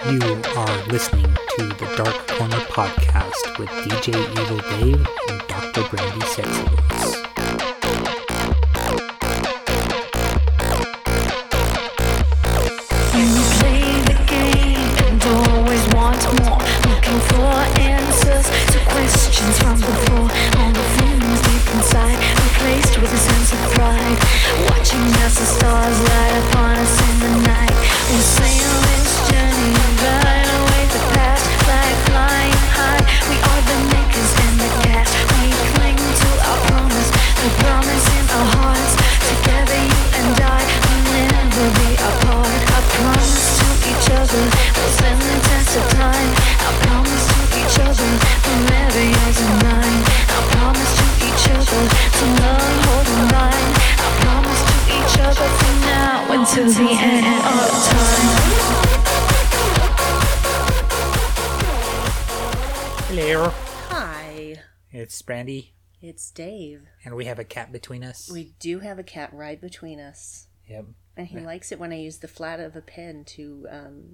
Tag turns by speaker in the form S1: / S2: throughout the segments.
S1: You are listening to the Dark Corner Podcast with DJ Evil Dave and Dr. Brandy Sexy Voice.
S2: When you play the game and always want more, looking for answers to questions from before, all the feelings deep inside replaced with a sense of pride, watching as the stars light upon us in the night. We'll sail this journey and ride away the past, like flying high. We are the makers and the cast. We cling to our promise, the promise in our hearts. Together you and I will never be apart. Our promise to each other will stand the test of time. Our promise to each other, forever yours and mine. Our promise to each other, to love, hold and bind. Our promise to each other from now until the end of time.
S1: Hello,
S3: Hi,
S1: it's Brandy,
S3: it's Dave.
S1: and we have a cat between us.
S3: We do have a cat right between us.
S1: Yep.
S3: And he likes it when I use the flat of a pen to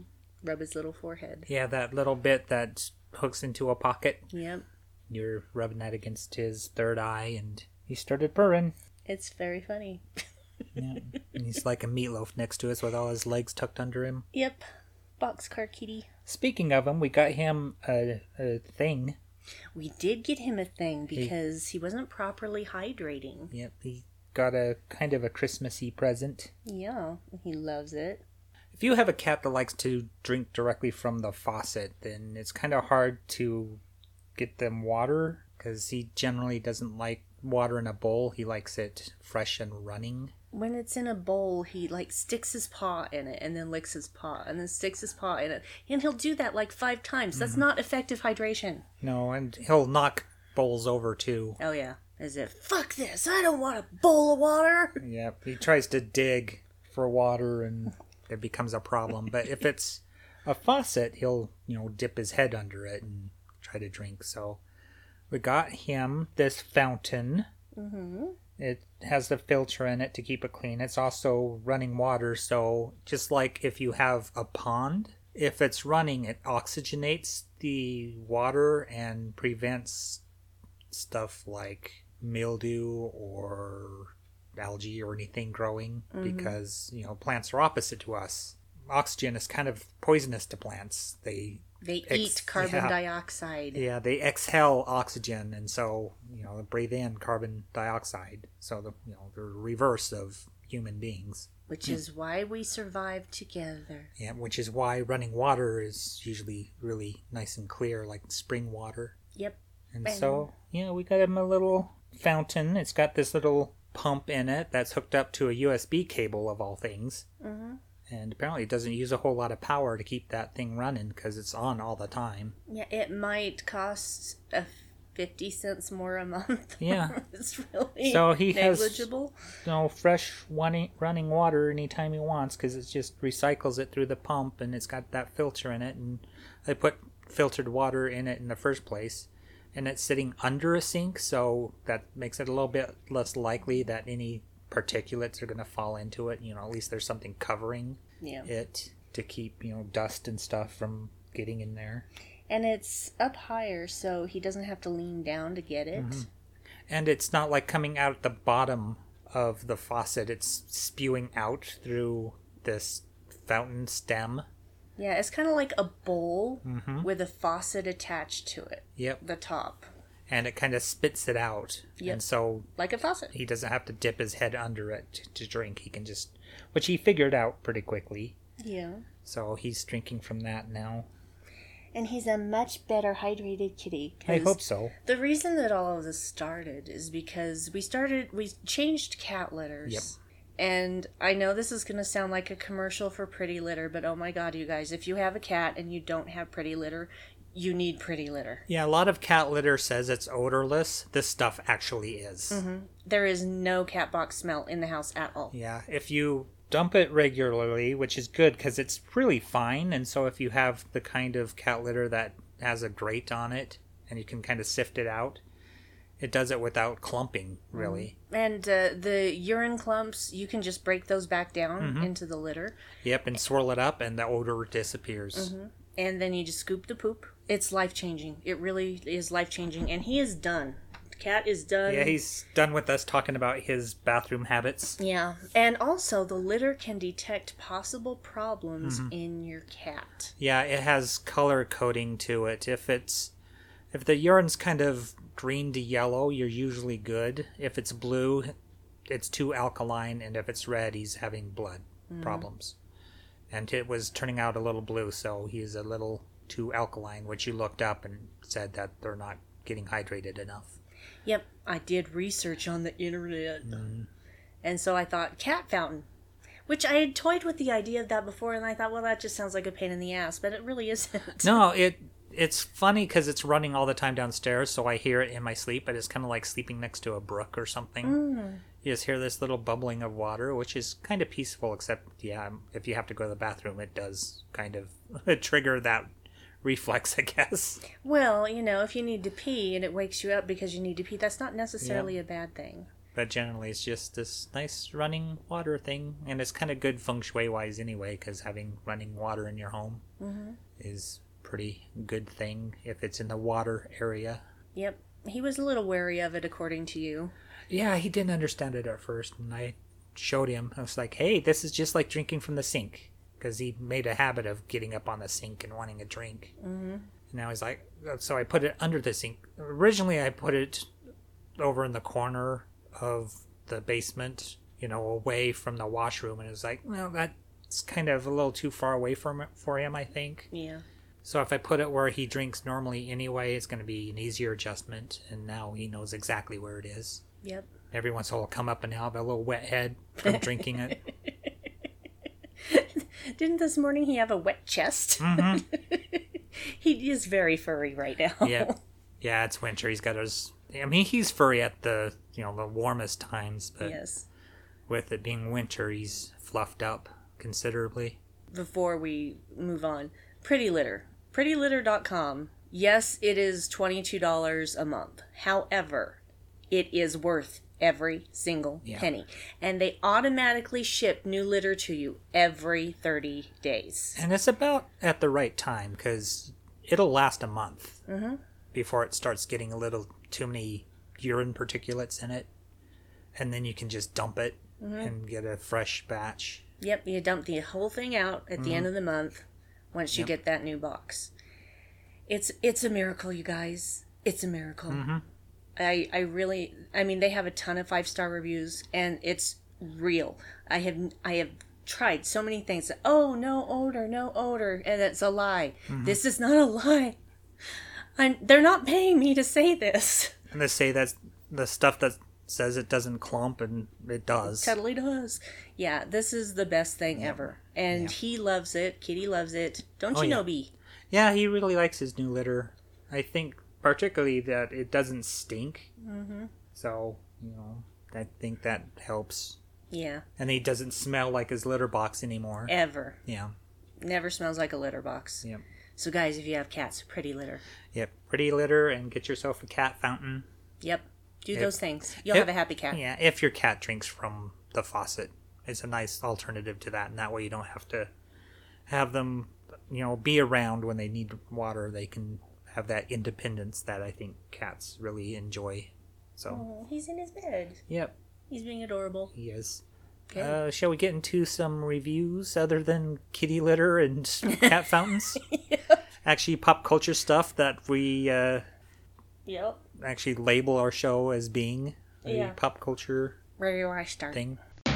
S3: rub his little forehead.
S1: Yeah, that little bit that hooks into a pocket.
S3: Yep.
S1: You're rubbing that against his third eye, and he started purring.
S3: It's very funny.
S1: Yeah. And he's like a meatloaf next to us with all his legs tucked under him.
S3: Yep. Boxcar kitty.
S1: Speaking of him, we got him a thing.
S3: We did get him a thing because he wasn't properly hydrating.
S1: Yep, he got a kind of a Christmassy present.
S3: Yeah, he loves it.
S1: If you have a cat that likes to drink directly from the faucet, then it's kind of hard to get them water, because he generally doesn't like water in a bowl. He likes it fresh and running.
S3: When it's in a bowl, he sticks his paw in it and then licks his paw and then sticks his paw in it. And he'll do that 5 times. That's not effective hydration.
S1: No, and he'll knock bowls over too.
S3: Oh yeah. As if, fuck this, I don't want a bowl of water.
S1: Yeah, he tries to dig for water and it becomes a problem. But if it's a faucet, he'll, dip his head under it and try to drink. So we got him this fountain. Mm-hmm. It has the filter in it to keep it clean. It's also running water, so just like if you have a pond, if it's running, it oxygenates the water and prevents stuff like mildew or algae or anything growing, because, plants are opposite to us. Oxygen is kind of poisonous to plants. They
S3: eat carbon dioxide.
S1: Yeah, they exhale oxygen, and so, they breathe in carbon dioxide. So, the reverse of human beings.
S3: Which is why we survive together.
S1: Yeah, which is why running water is usually really nice and clear, like spring water.
S3: Yep.
S1: And so, we got him a little fountain. It's got this little pump in it that's hooked up to a USB cable, of all things. Mm-hmm. And apparently it doesn't use a whole lot of power to keep that thing running because it's on all the time.
S3: Yeah, it might cost 50 cents more a month.
S1: Yeah.
S3: It's really
S1: so he
S3: negligible.
S1: Has fresh running water anytime he wants, because it just recycles it through the pump, and it's got that filter in it. And I put filtered water in it in the first place. And it's sitting under a sink, so that makes it a little bit less likely that any particulates are going to fall into it. At least there's something covering it to keep, dust and stuff from getting in there.
S3: And it's up higher, so he doesn't have to lean down to get it. Mm-hmm.
S1: And it's not like coming out at the bottom of the faucet. It's spewing out through this fountain stem.
S3: Yeah, it's kind of like a bowl with a faucet attached to it.
S1: Yep.
S3: The top.
S1: And it kind of spits it out.
S3: Yep.
S1: And so
S3: like a faucet.
S1: He doesn't have to dip his head under it to drink. He can just, which he figured out pretty quickly.
S3: Yeah.
S1: So he's drinking from that now.
S3: And he's a much better hydrated kitty.
S1: I hope so.
S3: The reason that all of this started is because we changed cat litters.
S1: Yep.
S3: And I know this is going to sound like a commercial for Pretty Litter, but oh my god, you guys, if you have a cat and you don't have Pretty Litter, you need Pretty Litter.
S1: Yeah, a lot of cat litter says it's odorless. This stuff actually is.
S3: Mm-hmm. There is no cat box smell in the house at all.
S1: Yeah, if you dump it regularly, which is good because it's really fine, and so if you have the kind of cat litter that has a grate on it and you can kind of sift it out, it does it without clumping, really.
S3: And the urine clumps, you can just break those back down into the litter.
S1: Yep, and swirl it up and the odor disappears.
S3: and then you just scoop the poop. It's life-changing. It really is life-changing, and he is done. The cat is done.
S1: Yeah, he's done with us talking about his bathroom habits.
S3: Yeah, and also the litter can detect possible problems in your cat.
S1: Yeah, it has color coding to it. If the urine's kind of green to yellow, you're usually good. If it's blue, it's too alkaline, and if it's red, he's having blood problems. And it was turning out a little blue, so he's a little too alkaline, which you looked up and said that they're not getting hydrated enough.
S3: Yep, I did research on the internet. And so I thought, cat fountain. Which I had toyed with the idea of that before, and I thought, well, that just sounds like a pain in the ass, but it really isn't.
S1: No, it's funny because it's running all the time downstairs, so I hear it in my sleep, but it's kind of like sleeping next to a brook or something. You just hear this little bubbling of water, which is kind of peaceful, except, yeah, if you have to go to the bathroom, it does kind of trigger that reflex, I guess.
S3: Well, if you need to pee and it wakes you up because you need to pee, that's not necessarily a bad thing.
S1: But generally, it's just this nice running water thing, and it's kind of good feng shui-wise anyway, because having running water in your home is pretty good thing if it's in the water area.
S3: Yep. He was a little wary of it, according to you.
S1: Yeah, he didn't understand it at first, and I showed him. I was like, hey, this is just like drinking from the sink, because he made a habit of getting up on the sink and wanting a drink. And now he's like, so I put it under the sink. Originally, I put it over in the corner of the basement, away from the washroom, and it was like, well, that's kind of a little too far away for him, I think.
S3: Yeah.
S1: So if I put it where he drinks normally anyway, it's going to be an easier adjustment, and now he knows exactly where it is.
S3: Yep.
S1: Every once in a while, he'll come up and he'll have a little wet head from drinking it.
S3: Didn't this morning he have a wet chest? He is very furry right now.
S1: Yeah, it's winter. He's got his... I mean, he's furry at the, the warmest times, but
S3: yes,
S1: with it being winter, he's fluffed up considerably.
S3: Before we move on, Pretty Litter. PrettyLitter.com. Yes, it is $22 a month. However, it is worth every single penny. And they automatically ship new litter to you every 30 days.
S1: And it's about at the right time, because it'll last a month before it starts getting a little too many urine particulates in it. And then you can just dump it and get a fresh batch.
S3: Yep, you dump the whole thing out at the end of the month once you get that new box. It's a miracle, you guys. It's a miracle. I mean, they have a ton of 5-star reviews, and it's real. I have tried so many things that, no odor, and it's a lie. This is not a lie. They're not paying me to say this.
S1: And they say that the stuff that says it doesn't clump, and it does.
S3: It totally does. Yeah, this is the best thing ever. And he loves it. Kitty loves it. Don't you know, Bee?
S1: Yeah, he really likes his new litter. I think particularly that it doesn't stink. So, I think that helps.
S3: Yeah.
S1: And he doesn't smell like his litter box anymore.
S3: Ever.
S1: Yeah.
S3: Never smells like a litter box.
S1: Yep.
S3: So guys, if you have cats, Pretty Litter.
S1: Yep. Pretty Litter, and get yourself a cat fountain.
S3: Yep. Do those things. You'll have a happy cat.
S1: Yeah, if your cat drinks from the faucet. It's a nice alternative to that, and that way you don't have to have them, be around when they need water. They can have that independence that I think cats really enjoy. So
S3: he's in his bed.
S1: Yep.
S3: He's being adorable.
S1: He is.
S3: Okay.
S1: Shall we get into some reviews other than kitty litter and cat fountains? Actually, pop culture stuff that we actually label our show as being a pop culture
S3: Where do I start?
S1: thing.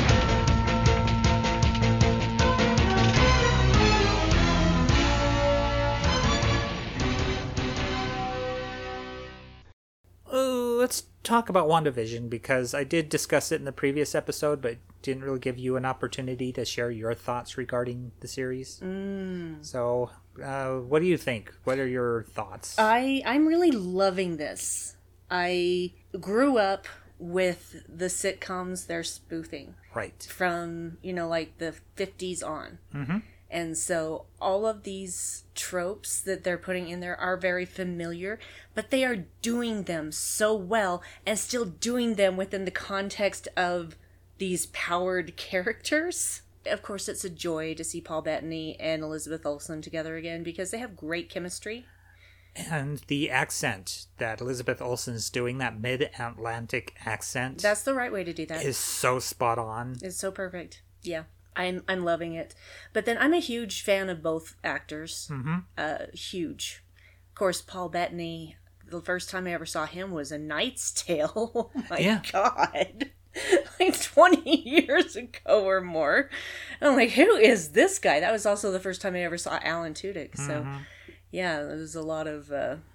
S1: Let's talk about WandaVision, because I did discuss it in the previous episode, but didn't really give you an opportunity to share your thoughts regarding the series. So, what do you think? What are your thoughts?
S3: I'm really loving this. I grew up with the sitcoms they're spoofing.
S1: Right.
S3: From, like the 50s on. And so all of these tropes that they're putting in there are very familiar, but they are doing them so well and still doing them within the context of these powered characters. of course, it's a joy to see Paul Bettany and Elizabeth Olsen together again because they have great chemistry.
S1: And the accent that Elizabeth Olsen's doing, that mid-Atlantic accent,
S3: That's the right way to do that.
S1: is so spot on.
S3: It's so perfect. Yeah, I'm loving it. But then I'm a huge fan of both actors. Huge. Of course, Paul Bettany, the first time I ever saw him was A Knight's Tale. Oh my God. Like 20 years ago or more. And I'm like, who is this guy? That was also the first time I ever saw Alan Tudyk. So, yeah, there's a lot of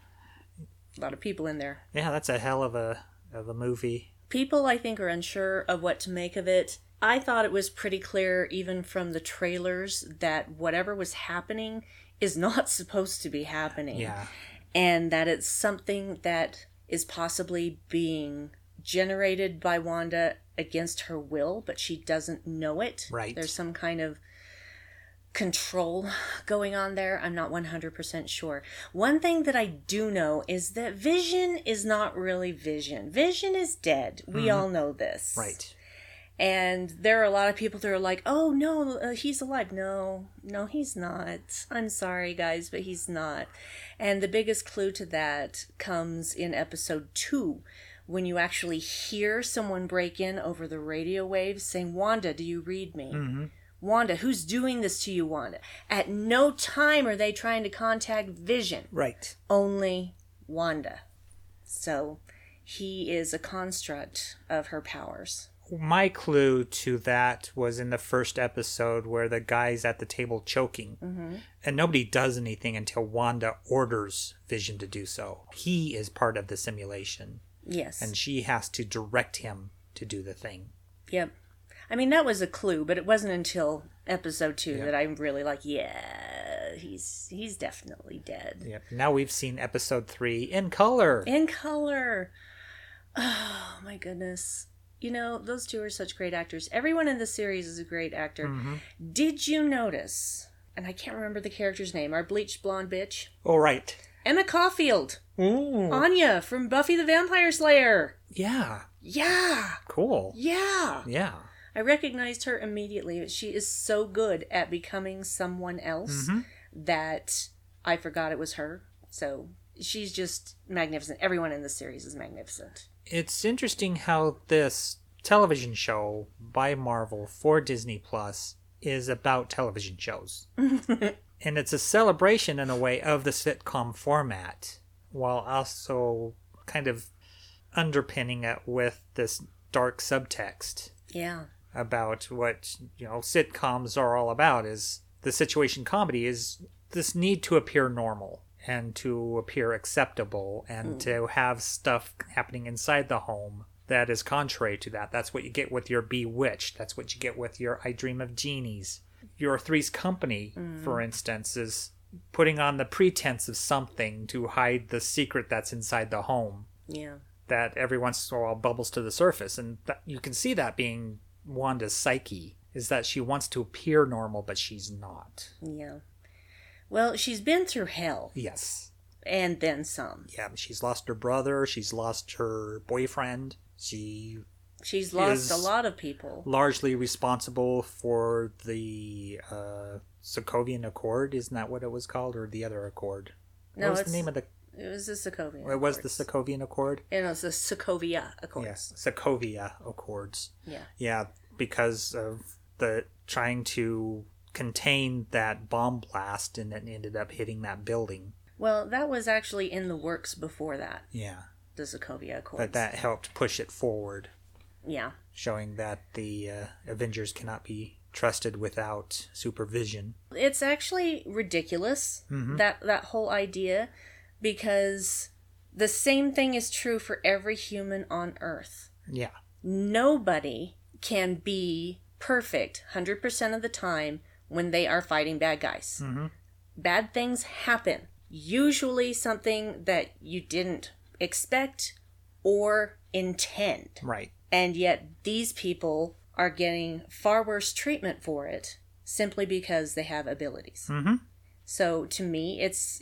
S3: people in there.
S1: Yeah, that's a hell of a movie.
S3: People, I think, are unsure of what to make of it. I thought it was pretty clear, even from the trailers, that whatever was happening is not supposed to be happening.
S1: Yeah.
S3: And that it's something that is possibly being generated by Wanda against her will, but she doesn't know it.
S1: Right.
S3: There's some kind of control going on there. I'm not 100% sure. One thing that I do know is that Vision is not really Vision. Vision is dead. We all know this.
S1: Right.
S3: And there are a lot of people that are like, oh, no, he's alive. No, he's not. I'm sorry, guys, but he's not. And the biggest clue to that comes in episode 2, when you actually hear someone break in over the radio waves saying, Wanda, do you read me? Wanda, who's doing this to you, Wanda? At no time are they trying to contact Vision.
S1: Right.
S3: Only Wanda. So he is a construct of her powers.
S1: My clue to that was in the first episode where the guy's at the table choking. And nobody does anything until Wanda orders Vision to do so. He is part of the simulation.
S3: Yes.
S1: And she has to direct him to do the thing.
S3: Yep. I mean, that was a clue, but it wasn't until episode 2 that I'm really like, yeah, he's definitely dead.
S1: Yep. Now we've seen episode 3 in color.
S3: In color. Oh, my goodness. You know, those two are such great actors. Everyone in the series is a great actor. Did you notice, and I can't remember the character's name, our bleached blonde bitch?
S1: Oh, right.
S3: Emma Caulfield.
S1: Ooh.
S3: Anya from Buffy the Vampire Slayer.
S1: Yeah.
S3: Yeah.
S1: Cool.
S3: Yeah.
S1: Yeah.
S3: I recognized her immediately. She is so good at becoming someone else that I forgot it was her. So she's just magnificent. Everyone in the series is magnificent.
S1: It's interesting how this television show by Marvel for Disney Plus is about television shows. And it's a celebration in a way of the sitcom format, while also kind of underpinning it with this dark subtext.
S3: Yeah.
S1: About what, sitcoms are all about, is the situation comedy is this need to appear normal and to appear acceptable and to have stuff happening inside the home that is contrary to that. That's what you get with your Bewitched. That's what you get with your I Dream of Genies. Your Three's Company, for instance, is putting on the pretense of something to hide the secret that's inside the home.
S3: Yeah.
S1: That every once in a while bubbles to the surface. And you can see that being Wanda's psyche, is that she wants to appear normal, but she's not.
S3: Yeah. Well, she's been through hell.
S1: Yes.
S3: And then some.
S1: Yeah, she's lost her brother. She's lost her boyfriend. She's
S3: lost a lot of people.
S1: Largely responsible for the Sokovian Accord. Isn't that what it was called? Or the other Accord?
S3: No,
S1: what was the name of the...
S3: It was the Sokovian
S1: Accords. It was the Sokovian Accord?
S3: And it was the Sokovia Accords.
S1: Yes, Sokovia Accords.
S3: Yeah.
S1: Yeah, because of the trying to contain that bomb blast, and it ended up hitting that building.
S3: Well, that was actually in the works before that.
S1: Yeah.
S3: The Sokovia Accords.
S1: But that helped push it forward.
S3: Yeah.
S1: Showing that the Avengers cannot be trusted without supervision.
S3: It's actually ridiculous, that whole idea, because the same thing is true for every human on Earth.
S1: Yeah.
S3: Nobody can be perfect 100% of the time when they are fighting bad guys. Bad things happen. Usually something that you didn't expect or intend.
S1: Right.
S3: And yet these people are getting far worse treatment for it simply because they have abilities. So to me, it's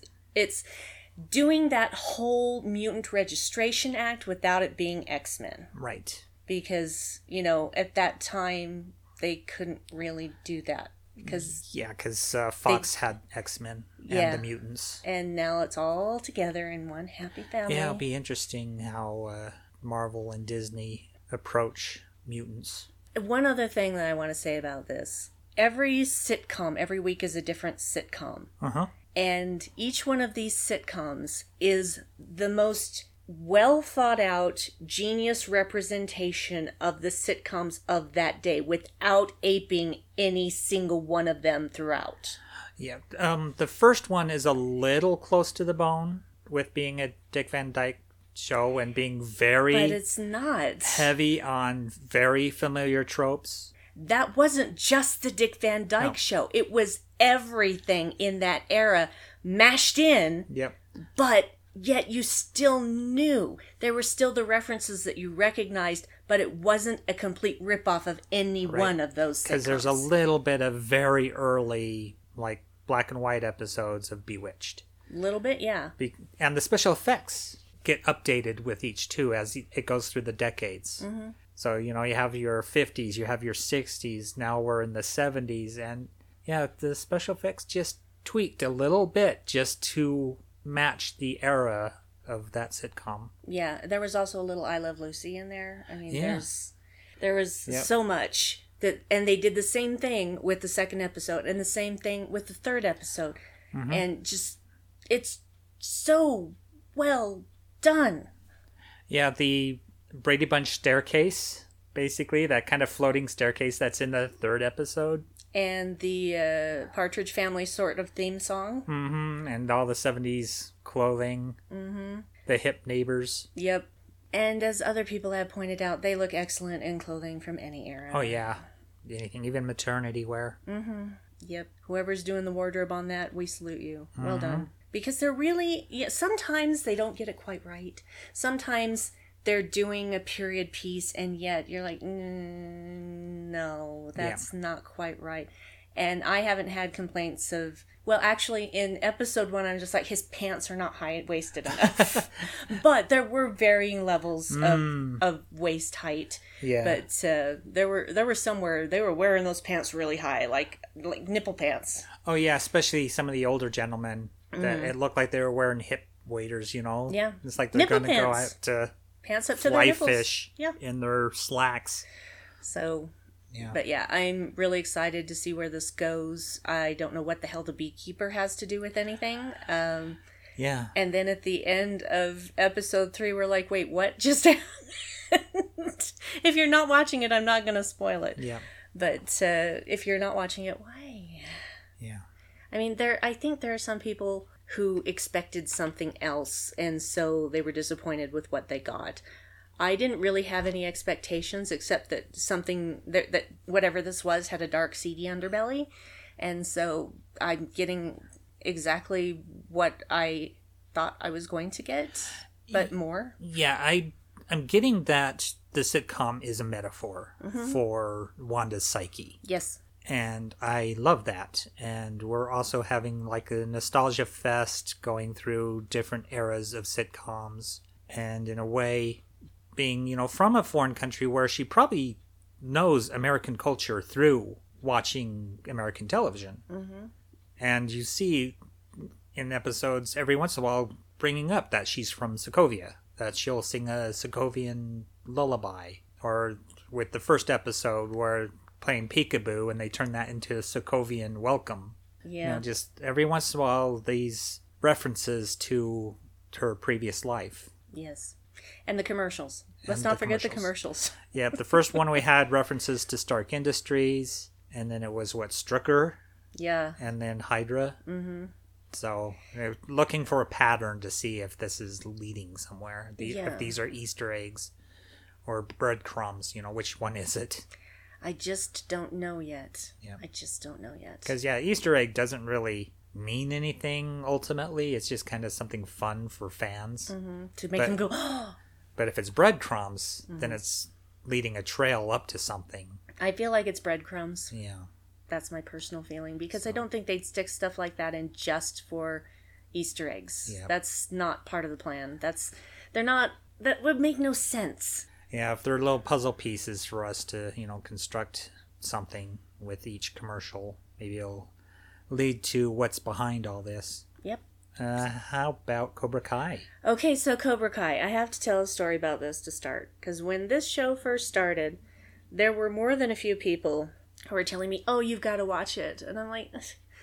S3: doing that whole Mutant Registration Act without it being X-Men.
S1: Right.
S3: Because, at that time, they couldn't really do that because
S1: Yeah, because Fox had X-Men
S3: Yeah.
S1: and the mutants.
S3: and now it's all together in one happy family.
S1: Yeah, it'll be interesting how Marvel and Disney approach mutants.
S3: One other thing that I want to say about this. Every sitcom, every week is a different sitcom.
S1: Uh-huh.
S3: And each one of these sitcoms is the most well thought out, genius representation of the sitcoms of that day without aping any single one of them throughout.
S1: Yeah. The first one is a little close to the bone with being a Dick Van Dyke show and being very
S3: But it's not.
S1: heavy on very familiar tropes.
S3: That wasn't just the Dick Van Dyke
S1: No.
S3: show. It was everything in that era mashed in,
S1: Yep.
S3: but yet you still knew. There were still the references that you recognized, but it wasn't a complete ripoff of any one of those sitcoms.
S1: Because there's a little bit of very early, like, black and white episodes of Bewitched.
S3: Little bit, yeah.
S1: And the special effects get updated with each, too, as it goes through the decades.
S3: Mm-hmm.
S1: So, you have your 50s, you have your 60s, now we're in the 70s, and, yeah, the special effects just tweaked a little bit just to match the era of that sitcom.
S3: Yeah, there was also a little I Love Lucy in there. I mean,
S1: Yeah.
S3: there was so much that, and they did the same thing with the second episode and the same thing with the third episode.
S1: Mm-hmm.
S3: And just, it's so well done.
S1: Yeah, the Brady Bunch staircase, basically, that kind of floating staircase that's in the third episode.
S3: And the Partridge Family sort of theme song.
S1: Mm-hmm. And all the 70s clothing.
S3: Mm-hmm.
S1: The hip neighbors.
S3: Yep. And as other people have pointed out, they look excellent in clothing from any era.
S1: Oh, yeah. Anything, even maternity wear.
S3: Mm-hmm. Yep. Whoever's doing the wardrobe on that, we salute you. Well
S1: Mm-hmm.
S3: done. Because they're really, sometimes they don't get it quite right. Sometimes they're doing a period piece and yet you're like, no, that's not quite right. And I haven't had complaints of, well, actually in episode 1, I'm just like, his pants are not high-waisted enough. But there were varying levels of waist height.
S1: Yeah.
S3: But there were somewhere they were wearing those pants really high, like nipple pants.
S1: Oh, yeah, especially some of the older gentlemen. That it looked like they were wearing hip waders,
S3: Yeah.
S1: It's like they're
S3: Nipple
S1: going to go
S3: pants.
S1: out to
S3: Pants up to their
S1: fly
S3: nipples.
S1: fish
S3: Yeah.
S1: in their slacks.
S3: So,
S1: Yeah.
S3: but yeah, I'm really excited to see where this goes. I don't know what the hell the beekeeper has to do with anything.
S1: Yeah.
S3: And then at the end of episode 3, we're like, wait, what just happened? If you're not watching it, I'm not going to spoil it.
S1: Yeah.
S3: But if you're not watching it, why?
S1: Yeah.
S3: I mean, I think there are some people who expected something else, and so they were disappointed with what they got. I didn't really have any expectations except that something that whatever this was had a dark, seedy underbelly, and so I'm getting exactly what I thought I was going to get, but more.
S1: Yeah, I'm getting that the sitcom is a metaphor for Wanda's psyche.
S3: Yes.
S1: And I love that. And we're also having like a nostalgia fest going through different eras of sitcoms. And in a way, being, from a foreign country where she probably knows American culture through watching American television. Mm-hmm. And you see in episodes every once in a while bringing up that she's from Sokovia, that she'll sing a Sokovian lullaby. Or with the first episode where playing peekaboo and they turn that into a Sokovian welcome.
S3: Yeah.
S1: Just every once in a while these references to her previous life.
S3: Yes. And the commercials. Let's
S1: And
S3: not
S1: the
S3: forget the commercials.
S1: Yeah, the first one we had references to Stark Industries, and then it was Strucker,
S3: Yeah.
S1: and then Hydra. Mm-hmm. So looking for a pattern to see if this is leading somewhere. If these are Easter eggs or breadcrumbs, which one is it?
S3: I just don't know yet.
S1: Yeah.
S3: I just don't know yet.
S1: Because, Easter egg doesn't really mean anything ultimately. It's just kind of something fun for fans.
S3: To make them go, oh!
S1: But if it's breadcrumbs, then it's leading a trail up to something.
S3: I feel like it's breadcrumbs.
S1: Yeah.
S3: That's my personal feeling. Because I don't think they'd stick stuff like that in just for Easter eggs.
S1: Yeah.
S3: That's not part of the plan. That would make no sense.
S1: Yeah, if they're little puzzle pieces for us to, construct something with each commercial. Maybe it'll lead to what's behind all this.
S3: Yep.
S1: How about Cobra Kai?
S3: Okay, so Cobra Kai. I have to tell a story about this to start. Because when this show first started, there were more than a few people who were telling me, oh, you've got to watch it. And I'm like,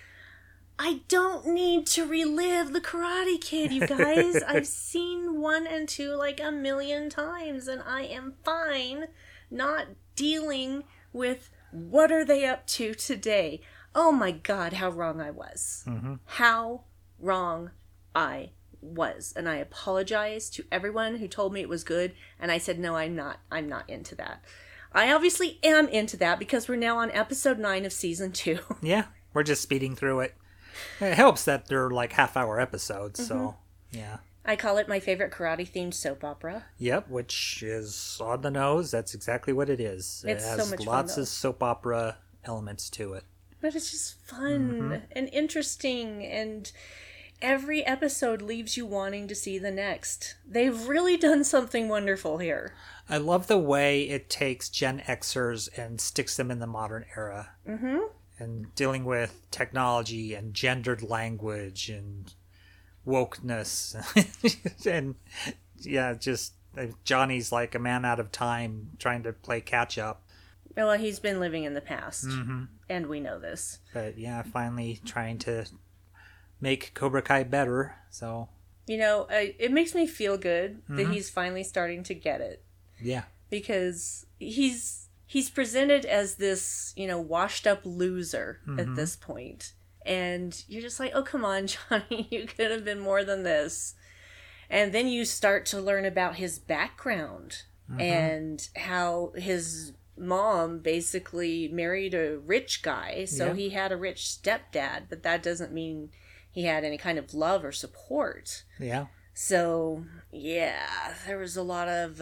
S3: I don't need to relive the Karate Kid, you guys. I've seen 1 and 2 like a million times, and I am fine not dealing with what are they up to today. Oh my God, how wrong I was. Mm-hmm. How wrong I was. And I apologize to everyone who told me it was good, and I said, no, I'm not into that. I obviously am into that because we're now on episode 9 of season 2.
S1: Yeah, we're just speeding through it. It helps that they're like half-hour episodes, so yeah.
S3: I call it my favorite karate-themed soap opera.
S1: Yep, which is on the nose. That's exactly what it is.
S3: It's
S1: it has
S3: so much fun,
S1: lots
S3: though.
S1: of soap opera elements to it.
S3: But it's just fun and interesting, and every episode leaves you wanting to see the next. They've really done something wonderful here.
S1: I love the way it takes Gen Xers and sticks them in the modern era. Mm-hmm. And dealing with technology and gendered language and wokeness. And yeah, just Johnny's like a man out of time trying to play catch up.
S3: Well, he's been living in the past, and we know this.
S1: But yeah, finally trying to make Cobra Kai better, so...
S3: You know, it makes me feel good that he's finally starting to get it.
S1: Yeah.
S3: Because he's presented as this, you know, washed up loser at this point. And you're just like, oh, come on, Johnny, you could have been more than this. And then you start to learn about his background and how his mom basically married a rich guy. So he had a rich stepdad, but that doesn't mean he had any kind of love or support.
S1: Yeah.
S3: So, yeah, there was a lot of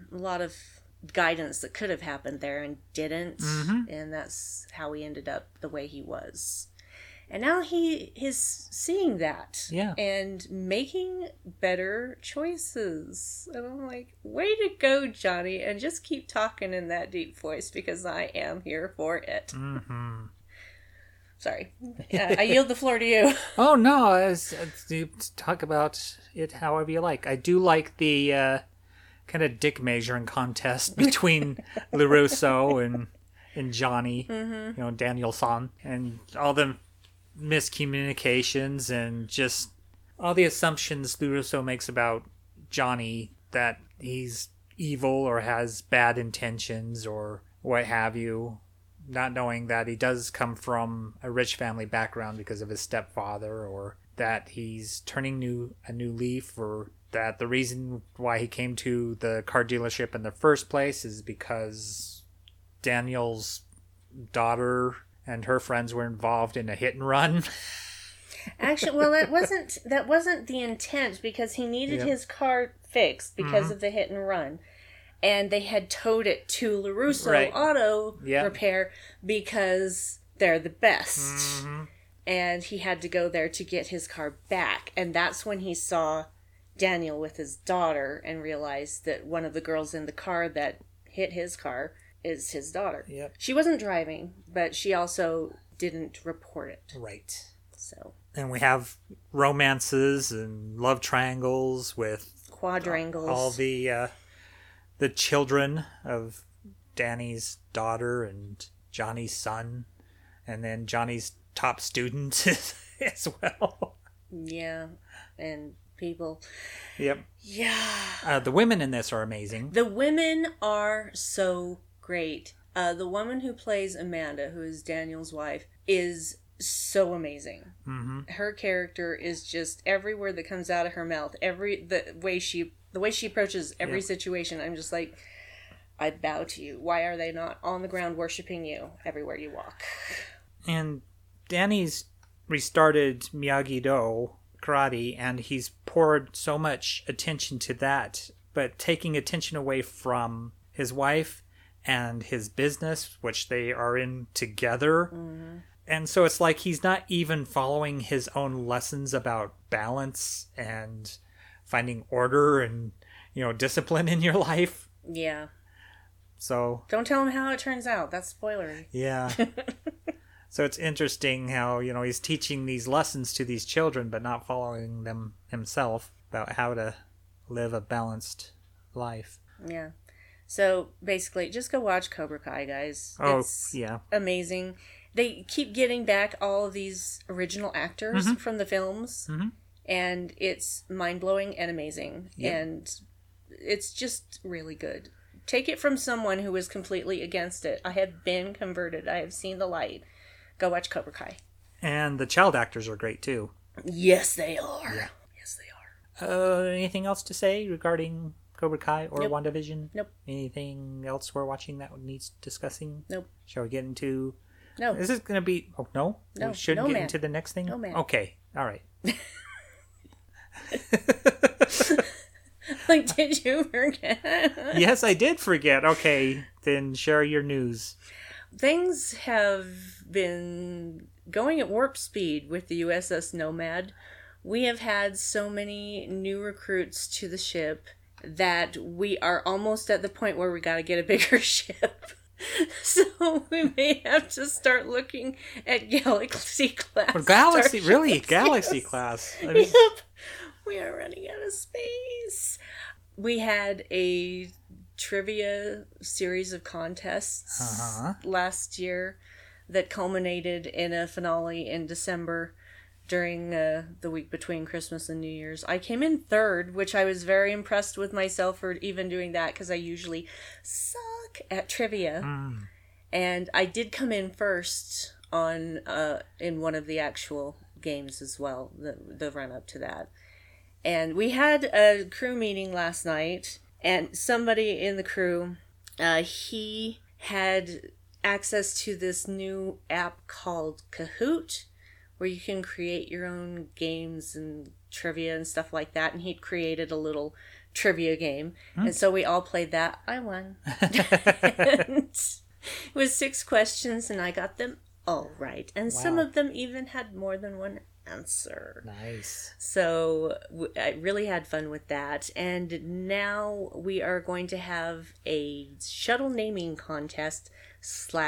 S3: guidance that could have happened there and didn't. And that's how he ended up the way he was. And now he is seeing that and making better choices. And I'm like, way to go, Johnny. And just keep talking in that deep voice because I am here for it. Mm-hmm. Sorry. I yield the floor to you.
S1: Oh, no. You talk about it however you like. I do like the kind of dick measuring contest between LaRusso and Johnny, you know, Daniel-san, and all the miscommunications and just all the assumptions LaRusso makes about Johnny, that he's evil or has bad intentions or what have you, not knowing that he does come from a rich family background because of his stepfather, or that he's turning a new leaf, or that the reason why he came to the car dealership in the first place is because Daniel's daughter and her friends were involved in a hit and run.
S3: Actually, well, that wasn't the intent, because he needed his car fixed because of the hit and run. And they had towed it to LaRusso Auto Repair because they're the best. And he had to go there to get his car back. And that's when he saw Daniel with his daughter and realized that one of the girls in the car that hit his car is his daughter. Yep. She wasn't driving, but she also didn't report it.
S1: Right.
S3: So.
S1: And we have romances and love triangles with
S3: quadrangles.
S1: All the children of Danny's daughter and Johnny's son, and then Johnny's top student as well.
S3: Yeah, and people.
S1: Yep.
S3: Yeah.
S1: The women in this are amazing.
S3: The women are so great. The woman who plays Amanda, who is Daniel's wife, is so amazing. Her character is just every word that comes out of her mouth, the way she approaches every situation. I'm just like, I bow to you. Why are they not on the ground worshiping you everywhere you walk?
S1: And Danny's restarted Miyagi-Do karate, and he's poured so much attention to that, but taking attention away from his wife and his business, which they are in together. And so it's like he's not even following his own lessons about balance and finding order and, you know, discipline in your life.
S3: Yeah.
S1: So
S3: Don't tell him how it turns out. That's spoilery.
S1: yeah. So it's interesting how, he's teaching these lessons to these children, but not following them himself about how to live a balanced life.
S3: Yeah. So basically, just go watch Cobra Kai, guys.
S1: Oh,
S3: It's
S1: yeah.
S3: amazing. They keep getting back all of these original actors from the films, and it's mind-blowing and amazing.
S1: Yep.
S3: And it's just really good. Take it from someone who was completely against it. I have been converted. I have seen the light. Go watch Cobra Kai.
S1: And the child actors are great, too.
S3: Yes, they are.
S1: Yeah.
S3: Yes, they are.
S1: Anything else to say regarding Cobra Kai or
S3: Nope.
S1: WandaVision?
S3: Nope.
S1: Anything else we're watching that needs discussing?
S3: Nope.
S1: Shall we get into...
S3: No.
S1: Is this going to be... Oh, no?
S3: No.
S1: We shouldn't
S3: No,
S1: get
S3: man.
S1: into the next thing?
S3: No, man.
S1: Okay. All right.
S3: Like, did you forget?
S1: Yes, I did forget. Okay, then share your news.
S3: Things have been going at warp speed with the USS Nomad. We have had so many new recruits to the ship that we are almost at the point where we got to get a bigger ship. So we may have to start looking at Galaxy class.
S1: Or Galaxy,
S3: starships.
S1: really? Galaxy
S3: Yes.
S1: class. I mean,
S3: Yep. We are running out of space. We had a trivia series of contests
S1: Uh-huh.
S3: last year that culminated in a finale in December during the week between Christmas and New Year's. I came in third, which I was very impressed with myself for even doing that because I usually suck at trivia. And I did come in first on in one of the actual games as well, the run up to that. And we had a crew meeting last night, and somebody in the crew, he had access to this new app called Kahoot, where you can create your own games and trivia and stuff like that. And he'd created a little trivia game. And so we all played that. I won. And it was 6 questions, and I got them all right. And some
S1: Wow.
S3: of them even had more than one answer.
S1: nice.
S3: So I really had fun with that. And now we are going to have a shuttle naming contest /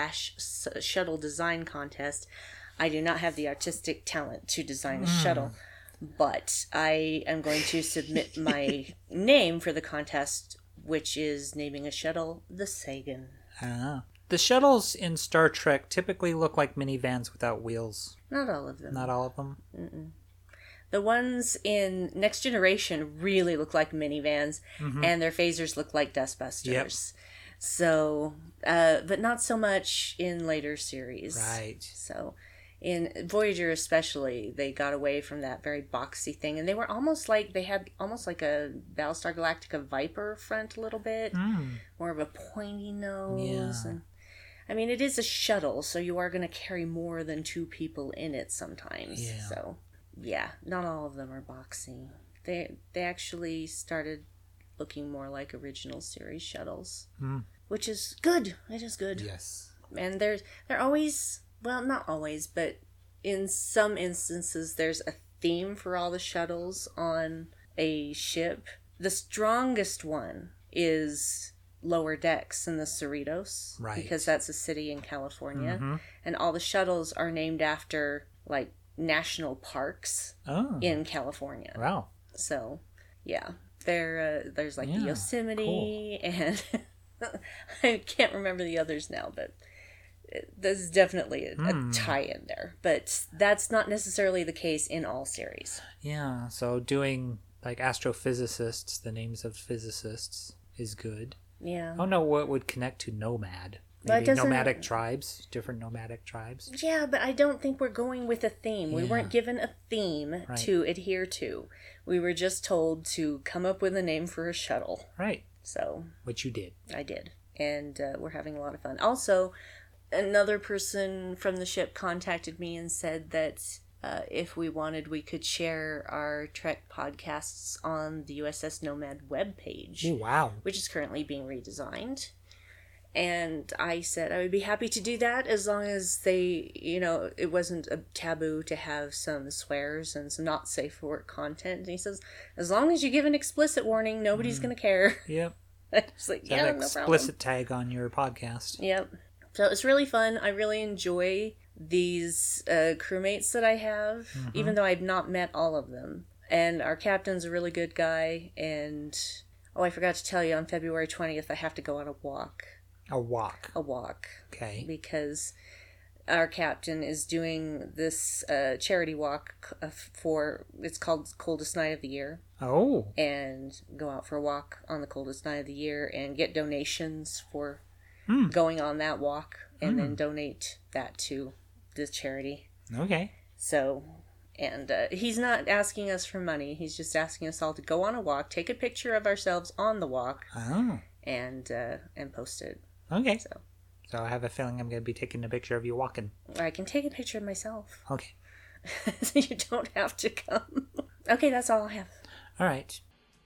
S3: shuttle design contest. I do not have the artistic talent to design a shuttle, but I am going to submit my name for the contest, which is naming a shuttle the Sagan.
S1: The shuttles in Star Trek typically look like minivans without wheels.
S3: Not all of them.
S1: Not all of them.
S3: The ones in Next Generation really look like minivans, and their phasers look like dustbusters.
S1: Yep.
S3: So, but not so much in later series.
S1: Right.
S3: So, in Voyager especially, they got away from that very boxy thing, and they were almost like, they had almost like a Battlestar Galactica Viper front a little bit, more of a pointy nose.
S1: Yeah.
S3: And I mean, it is a shuttle, so you are going to carry more than 2 people in it sometimes.
S1: Yeah.
S3: So, yeah, not all of them are boxy. They actually started looking more like original series shuttles, which is good. It is good.
S1: Yes.
S3: And they're always, well, not always, but in some instances, there's a theme for all the shuttles on a ship. The strongest one is Lower Decks in the Cerritos,
S1: Right.
S3: because that's a city in California, and all the shuttles are named after like national parks
S1: Oh.
S3: in California.
S1: Wow.
S3: So, yeah, there's like the
S1: Yeah,
S3: Yosemite, and I can't remember the others now, but there's definitely a tie-in there. But that's not necessarily the case in all series.
S1: Yeah. So doing like astrophysicists, the names of physicists is good.
S3: Yeah.
S1: I don't know what would connect to nomad.
S3: But it
S1: Maybe
S3: doesn't-
S1: nomadic tribes, different nomadic tribes.
S3: Yeah, but I don't think we're going with a theme. We
S1: Yeah.
S3: weren't given a theme
S1: Right.
S3: to adhere to. We were just told to come up with a name for a shuttle.
S1: Right.
S3: So
S1: Which you did.
S3: I did. And we're having a lot of fun. Also, another person from the ship contacted me and said that if we wanted, we could share our Trek podcasts on the USS Nomad webpage,
S1: Oh, wow.
S3: which is currently being redesigned. And I said I would be happy to do that as long as they, it wasn't a taboo to have some swears and some not safe for work content. And he says, as long as you give an explicit warning, nobody's going to care.
S1: Yep.
S3: I was like,
S1: So
S3: yeah,
S1: that
S3: no
S1: explicit
S3: problem.
S1: tag on your podcast.
S3: Yep. So it's really fun. I really enjoy these crewmates that I have, even though I've not met all of them. And our captain's a really good guy. And, I forgot to tell you, on February 20th, I have to go on a walk.
S1: A walk.
S3: A walk.
S1: Okay.
S3: Because our captain is doing this charity walk for, it's called Coldest Night of the Year.
S1: Oh.
S3: And go out for a walk on the coldest night of the year and get donations for going on that walk, and then donate that to the charity.
S1: Okay.
S3: So, and he's not asking us for money. He's just asking us all to go on a walk, take a picture of ourselves on the walk,
S1: Oh.
S3: and post it.
S1: Okay.
S3: So
S1: So I have a feeling I'm going to be taking a picture of you walking.
S3: I can take a picture of myself.
S1: Okay.
S3: So you don't have to come. Okay, that's all I have.
S1: All right.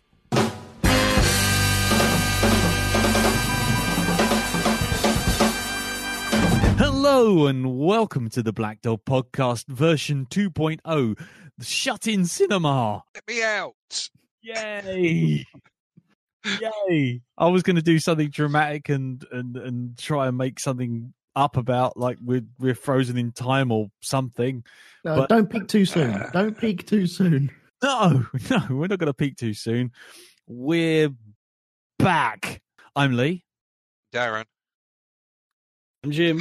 S4: Hello and welcome to the Black Dog Podcast version 2.0, the shut-in cinema.
S5: Let me out.
S4: Yay! Yay! I was going to do something dramatic and try and make something up about like we're frozen in time or something.
S6: No,
S4: But-
S6: don't peak too soon. Don't peak too soon.
S4: No, we're not going to peak too soon. We're back. I'm Lee.
S5: Darren.
S4: I'm Jim.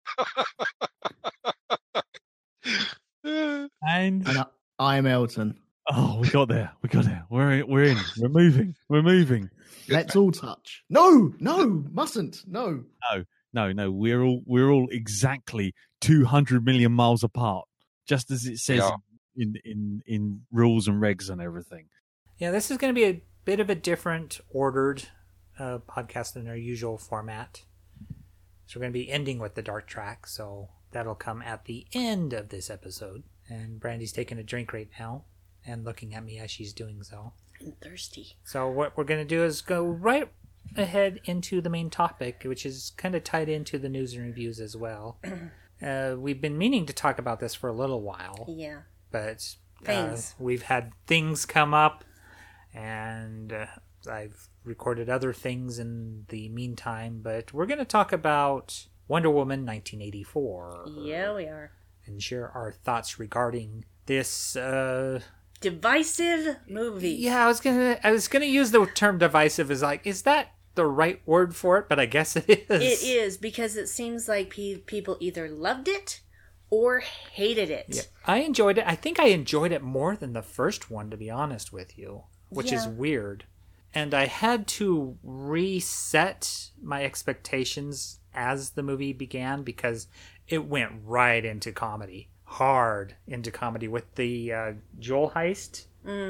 S5: Uh,
S4: And
S6: And I am Elton.
S4: oh, we got there. We're in. We're moving.
S6: Let's all touch. No, mustn't. No.
S4: No, we're all exactly 200 million miles apart, just as it says in rules and regs and everything.
S1: Yeah, this is going to be a bit of a different ordered podcast than our usual format. So we're going to be ending with the dark track, so that'll come at the end of this episode. And Brandy's taking a drink right now and looking at me as she's doing so.
S3: I'm thirsty.
S1: So what we're going to do is go right ahead into the main topic, which is kind of tied into the news and reviews as well. We've been meaning to talk about this for a little while,
S3: Yeah.
S1: but
S3: Things.
S1: we've had things come up, and I've recorded other things in the meantime. But we're going to talk about Wonder Woman 1984
S3: Yeah, we are.
S1: and share our thoughts regarding this.
S3: Divisive movie.
S1: Yeah, I was gonna use the term divisive as like, is that the right word for it? But I guess it is.
S3: It is, because it seems like people either loved it or hated it.
S1: Yeah, I enjoyed it. I think I enjoyed it more than the first one, to be honest with you, which is
S3: Yeah.
S1: weird. And I had to reset my expectations as the movie began because it went right into comedy, hard into comedy with the Joel heist.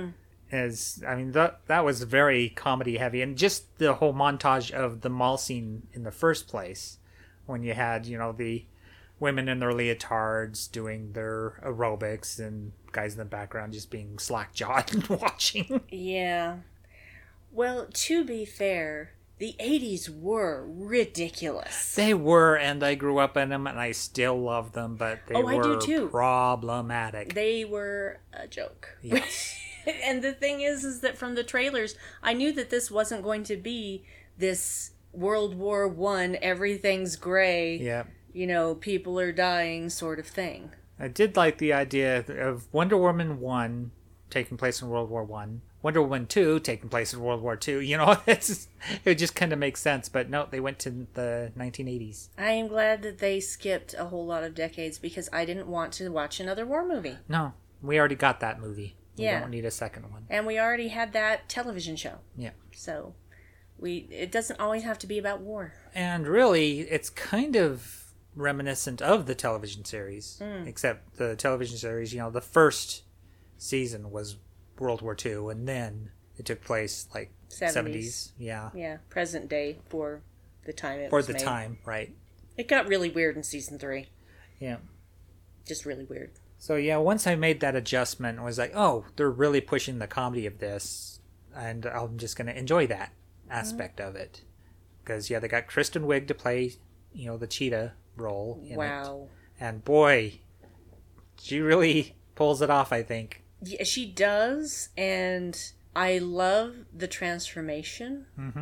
S1: That was very comedy heavy, and just the whole montage of the mall scene in the first place, when you had the women in their leotards doing their aerobics and guys in the background just being slack-jawed and watching.
S3: Yeah. Well, to be fair, the 80s were ridiculous.
S1: They were, and I grew up in them, and I still love them, but they
S3: Oh,
S1: were
S3: I do too.
S1: problematic.
S3: They were a joke.
S1: Yes.
S3: And the thing is that from the trailers, I knew that this wasn't going to be this World War I, everything's gray,
S1: Yeah.
S3: People are dying sort of thing.
S1: I did like the idea of Wonder Woman 1 taking place in World War I, Wonder Woman 2 taking place in World War II. It just kind of makes sense, but no, they went to the 1980s.
S3: I am glad that they skipped a whole lot of decades, because I didn't want to watch another war movie.
S1: No, we already got that movie. We
S3: Yeah.
S1: don't need a second one.
S3: And we already had that television show.
S1: Yeah.
S3: So it doesn't always have to be about war.
S1: And really, it's kind of reminiscent of the television series, except the television series, the first season was World War II, and then it took place like 70s. Yeah.
S3: Yeah, present day for the time it
S1: For
S3: was
S1: the
S3: made.
S1: time, right.
S3: It got really weird in season 3.
S1: Yeah.
S3: Just really weird.
S1: So yeah, once I made that adjustment, I was like, oh, they're really pushing the comedy of this, and I'm just going to enjoy that aspect of it. Because, they got Kristen Wiig to play, the cheetah role in it.
S3: Wow.
S1: And boy, she really pulls it off, I think.
S3: Yeah, she does, and I love the transformation.
S1: Mm-hmm.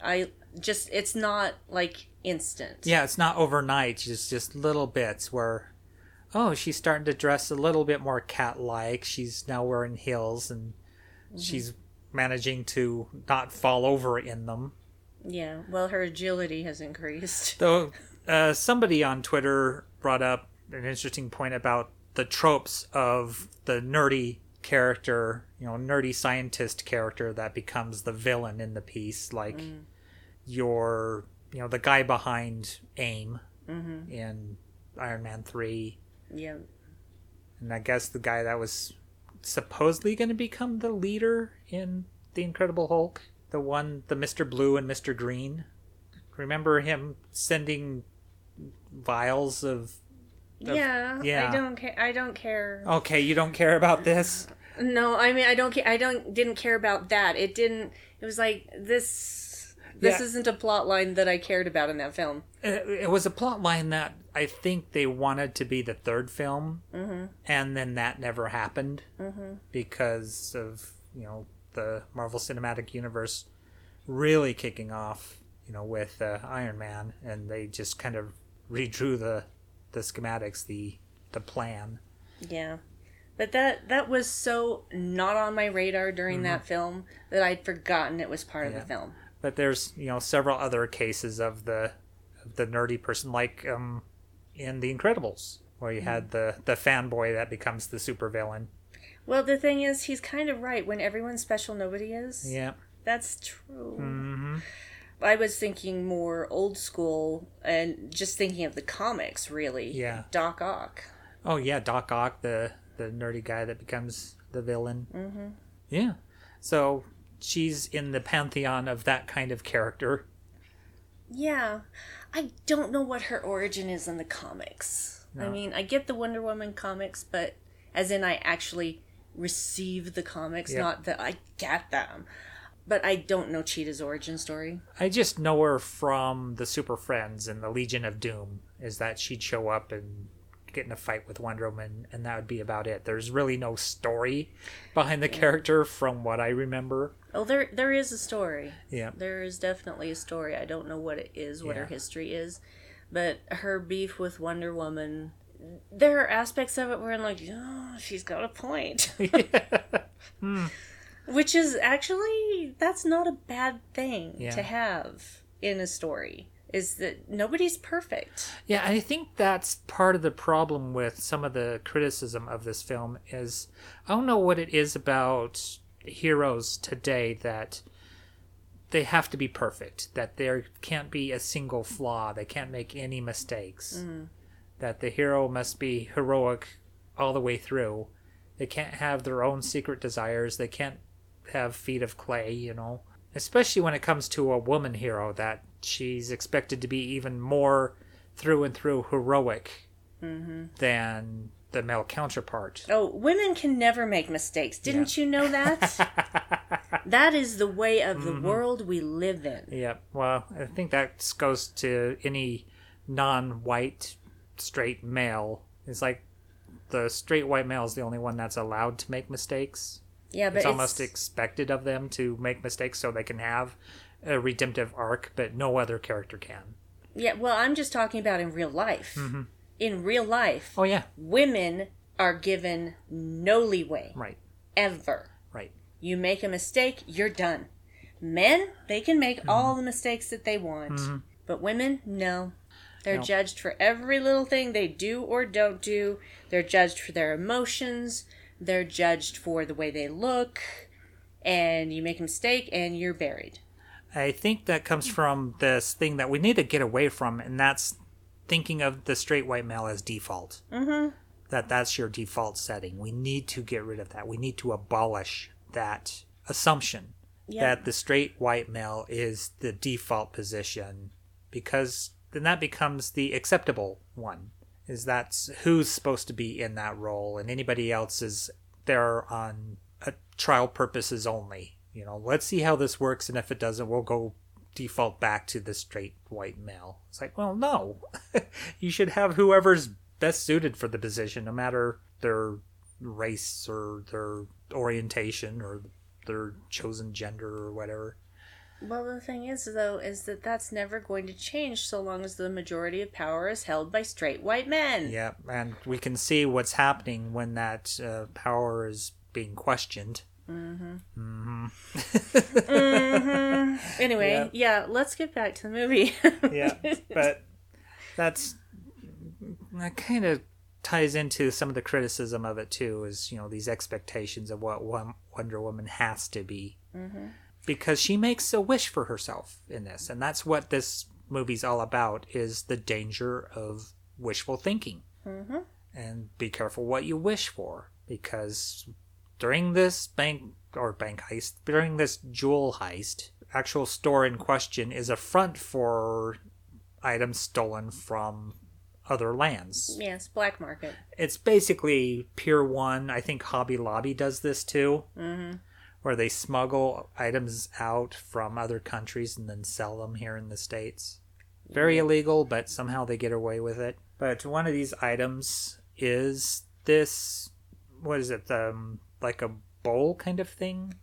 S3: It's not like instant.
S1: Yeah, it's not overnight. It's just little bits where, oh, she's starting to dress a little bit more cat-like. She's now wearing heels, and she's managing to not fall over in them.
S3: Yeah, well, her agility has increased.
S1: Though somebody on Twitter brought up an interesting point about the tropes of the nerdy character, nerdy scientist character that becomes the villain in the piece, like the guy behind AIM in Iron Man 3.
S3: Yeah.
S1: And I guess the guy that was supposedly going to become the leader in The Incredible Hulk, the Mr. Blue and Mr. Green. Remember him sending vials of
S3: yeah. I don't care.
S1: Okay, you don't care about this?
S3: No, I mean, I didn't care about that. It was like this isn't a plot line that I cared about in that film.
S1: It was a plot line that I think they wanted to be the third film, and then that never happened because of, the Marvel Cinematic Universe really kicking off, with Iron Man, and they just kind of redrew the schematics, the plan.
S3: Yeah. But that was so not on my radar during that film that I'd forgotten it was part of the film.
S1: But there's, several other cases of the nerdy person, like in The Incredibles, where you had the fanboy that becomes the supervillain.
S3: Well, the thing is, he's kind of right. When everyone's special, nobody is.
S1: Yeah.
S3: That's true.
S1: Mm-hmm.
S3: I was thinking more old school and just thinking of the comics, really.
S1: Yeah.
S3: Doc Ock.
S1: Oh, yeah, Doc Ock, the nerdy guy that becomes the villain. Mm-hmm. Yeah. So she's in the pantheon of that kind of character.
S3: Yeah. I don't know what her origin is in the comics. No. I mean, I get the Wonder Woman comics, but as in I actually receive the comics, not that I get them. But I don't know Cheetah's origin story.
S1: I just know her from the Super Friends and the Legion of Doom, is that she'd show up and get in a fight with Wonder Woman, and that would be about it. There's really no story behind the character from what I remember.
S3: Oh, there is a story.
S1: Yeah.
S3: There is definitely a story. I don't know what it is, what her history is. But her beef with Wonder Woman, there are aspects of it where I'm like, oh, she's got a point. Which is actually, that's not a bad thing to have in a story, is that nobody's perfect.
S1: Yeah, I think that's part of the problem with some of the criticism of this film is, I don't know what it is about heroes today that they have to be perfect, that there can't be a single flaw, they can't make any mistakes, that the hero must be heroic all the way through. They can't have their own secret desires, they can't have feet of clay, especially when it comes to a woman hero, that she's expected to be even more through and through heroic than the male counterpart.
S3: Oh, women can never make mistakes. Didn't you know that? That is the way of the world we live in.
S1: Yeah, well, I think that goes to any non-white straight male. It's like the straight white male is the only one that's allowed to make mistakes.
S3: Yeah, but
S1: it's almost expected of them to make mistakes so they can have a redemptive arc, but no other character can.
S3: Yeah, well, I'm just talking about in real life. In real life,
S1: oh yeah,
S3: women are given no leeway.
S1: Right.
S3: Ever.
S1: Right.
S3: You make a mistake, you're done. Men, they can make all the mistakes that they want. But women, no. They're judged for every little thing they do or don't do. They're judged for their emotions. They're judged for the way they look, and you make a mistake and you're buried.
S1: I think that comes from this thing that we need to get away from, and that's thinking of the straight white male as default. That's your default setting. We need to get rid of that. We need to abolish that assumption that the straight white male is the default position, because then that becomes the acceptable one. Is that's who's supposed to be in that role, and anybody else is there on trial purposes only. Let's see how this works, and if it doesn't, we'll go default back to the straight white male. It's like, well, no. You should have whoever's best suited for the position, no matter their race or their orientation or their chosen gender or whatever.
S3: Well, the thing is, though, is that that's never going to change so long as the majority of power is held by straight white men.
S1: Yeah, and we can see what's happening when that power is being questioned.
S3: Anyway, yeah, let's get back to the movie.
S1: Yeah, but that kind of ties into some of the criticism of it too, is, you know, these expectations of what Wonder Woman has to be. Because she makes a wish for herself in this, and that's what this movie's all about, is the danger of wishful thinking. And be careful what you wish for, because during this during this jewel heist, actual store in question is a front for items stolen from other lands.
S3: Yes, black market.
S1: It's basically Pier 1. I think Hobby Lobby does this too, where they smuggle items out from other countries and then sell them here in the States. Very illegal, but somehow they get away with it. But one of these items is this, what is it, like a bowl kind of thing?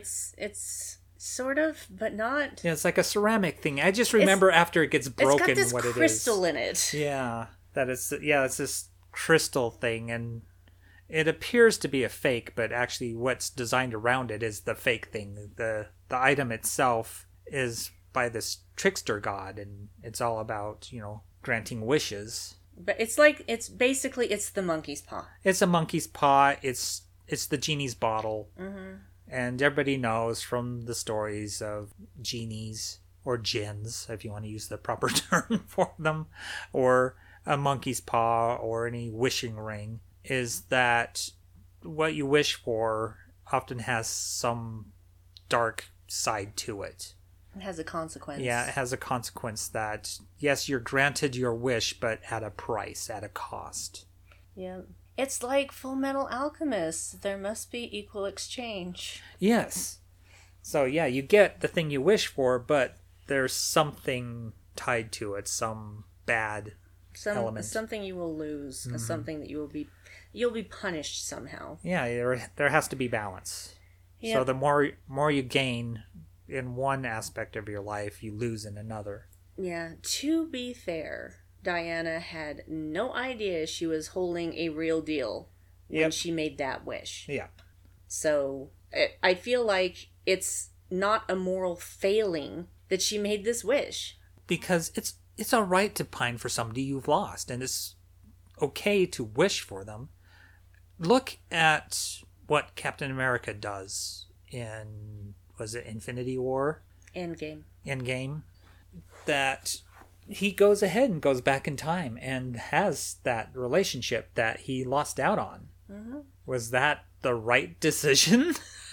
S3: It's sort of, but not.
S1: Yeah, it's like a ceramic thing. I just remember after it gets broken
S3: it's got this
S1: what it is.
S3: crystal in it.
S1: Yeah, it's this crystal thing, and it appears to be a fake, but actually what's designed around it is the fake thing. The item itself is by this trickster god, and it's all about, you know, granting wishes.
S3: But it's basically the monkey's paw.
S1: It's a monkey's paw. It's the genie's bottle. And everybody knows from the stories of genies, or jinns, if you want to use the proper term for them, or a monkey's paw, or any wishing ring, is that what you wish for often has some dark side to it.
S3: It has a consequence.
S1: Yeah, it has a consequence that, yes, you're granted your wish, but at a price, at a cost.
S3: Yeah. It's like Full Metal Alchemist. There must be equal exchange.
S1: Yes. So, yeah, you get the thing you wish for, but there's something tied to it, some bad element.
S3: Something you will lose, something that you'll be punished somehow.
S1: Yeah, there has to be balance.
S3: Yeah.
S1: So the more you gain in one aspect of your life, you lose in another.
S3: Yeah, to be fair, Diana had no idea she was holding a real deal when she made that wish.
S1: Yeah.
S3: So I feel like it's not a moral failing that she made this wish.
S1: Because it's all right to pine for somebody you've lost, and it's okay to wish for them. Look at what Captain America does in, was it Infinity War? Endgame. That he goes ahead and goes back in time and has that relationship that he lost out on. Was that the right decision?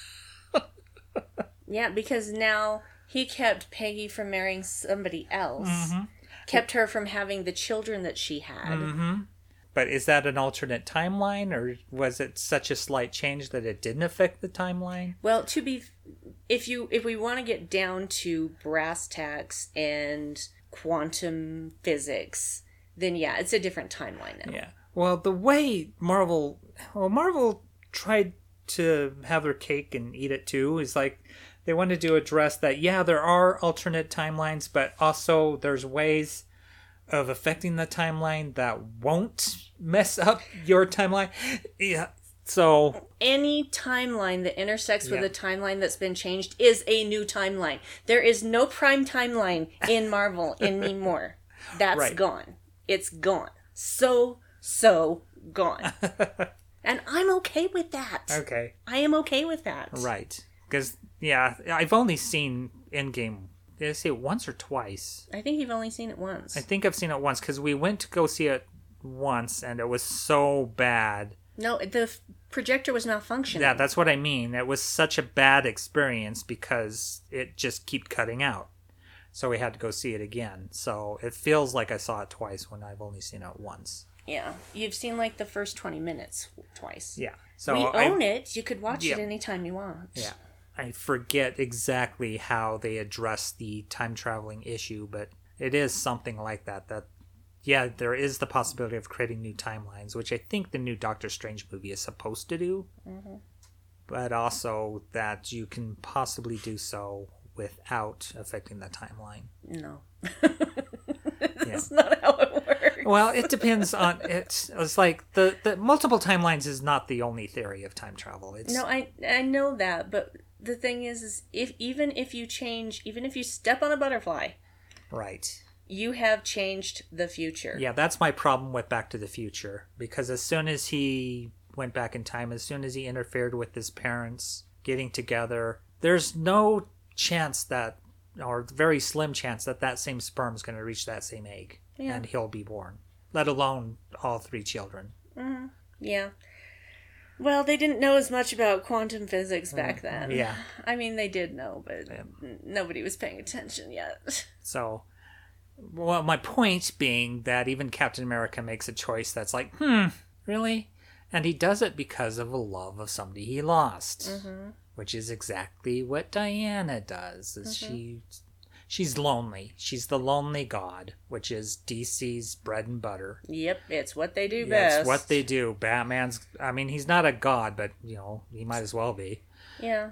S3: Yeah, because now he kept Peggy from marrying somebody else. Kept her from having the children that she had.
S1: But is that an alternate timeline, or was it such a slight change that it didn't affect the timeline?
S3: Well, if we want to get down to brass tacks and quantum physics, then yeah, it's a different timeline now.
S1: Yeah. Well, the way Marvel tried to have their cake and eat it too, is like they wanted to address that, yeah, there are alternate timelines, but also there's ways of affecting the timeline that won't mess up your timeline. Yeah. So
S3: any timeline that intersects with a timeline that's been changed is a new timeline. There is no prime timeline in Marvel anymore. That's gone. It's gone. So gone. And I'm okay with that.
S1: Okay.
S3: I am okay with that.
S1: Right. Because, yeah, I've only seen Endgame. Did I see it once or twice?
S3: I think you've only seen it once.
S1: I think I've seen it once, because we went to go see it once, and it was so bad.
S3: No, the projector was not functioning.
S1: Yeah, that's what I mean. It was such a bad experience because it just kept cutting out. So we had to go see it again. So it feels like I saw it twice when I've only seen it once.
S3: Yeah, you've seen like the first 20 minutes twice.
S1: Yeah. So
S3: we own it. You could watch it anytime you want.
S1: Yeah. I forget exactly how they address the time traveling issue, but it is something like that. That, yeah, there is the possibility of creating new timelines, which I think the new Doctor Strange movie is supposed to do. But also that you can possibly do so without affecting the timeline.
S3: No. That's not how it works.
S1: Well, it depends on it. It's like the multiple timelines is not the only theory of time travel. It's
S3: No, I know that, but the thing is even if you step on a butterfly,
S1: right.
S3: you have changed the future.
S1: Yeah, that's my problem with Back to the Future, because as soon as he went back in time, as soon as he interfered with his parents getting together, there's no chance that, or very slim chance that same sperm is going to reach that same egg and he'll be born, let alone all 3 children.
S3: Mm-hmm. Yeah. Well, they didn't know as much about quantum physics back then.
S1: Yeah.
S3: I mean, they did know, but nobody was paying attention yet.
S1: So, well, my point being that even Captain America makes a choice that's like, really? And he does it because of a love of somebody he lost, which is exactly what Diana does. Is she's lonely. She's the lonely god, which is DC's bread and butter.
S3: Yep, it's what they do
S1: Yeah,
S3: best.
S1: it's what they do. I mean, he's not a god, but, he might as well be.
S3: Yeah.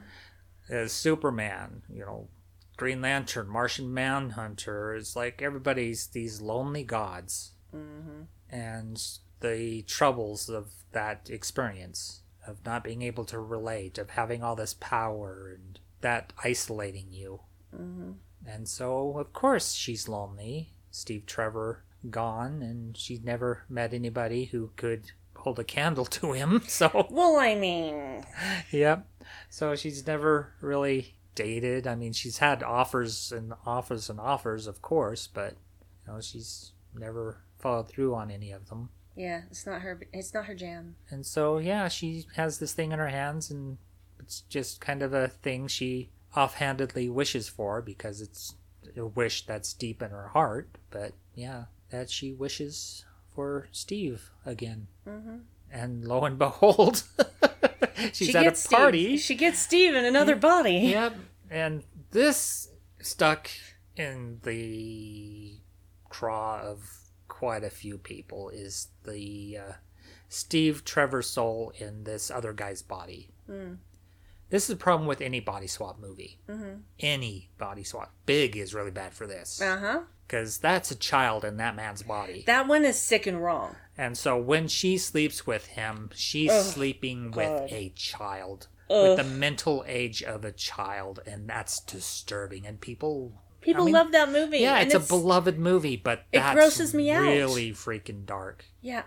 S1: Superman, Green Lantern, Martian Manhunter. It's like everybody's these lonely gods. Mm-hmm. And the troubles of that experience, of not being able to relate, of having all this power, and that isolating you. Mm-hmm. And so, of course, she's lonely. Steve Trevor gone, and she's never met anybody who could hold a candle to him. So,
S3: well, I mean,
S1: yep. So she's never really dated. I mean, she's had offers and offers and offers, of course, but she's never followed through on any of them.
S3: Yeah, it's not her jam.
S1: And so, yeah, she has this thing in her hands, and it's just kind of a thing she offhandedly wishes for, because it's a wish that's deep in her heart. But yeah, that she wishes for Steve again. Mm-hmm. And lo and behold, she's at a party.
S3: She gets Steve in another body.
S1: Yep. And this stuck in the craw of quite a few people, is the Steve Trevor soul in this other guy's body. This is the problem with any body swap movie. Mm-hmm. Any body swap. Big is really bad for this. Uh-huh. Because that's a child in that man's body.
S3: That one is sick and wrong.
S1: And so when she sleeps with him, she's sleeping with a child. With the mental age of a child. And that's disturbing. And people
S3: love that movie.
S1: Yeah, it's a beloved movie, but that's
S3: grosses me out.
S1: Really freaking dark.
S3: Yeah,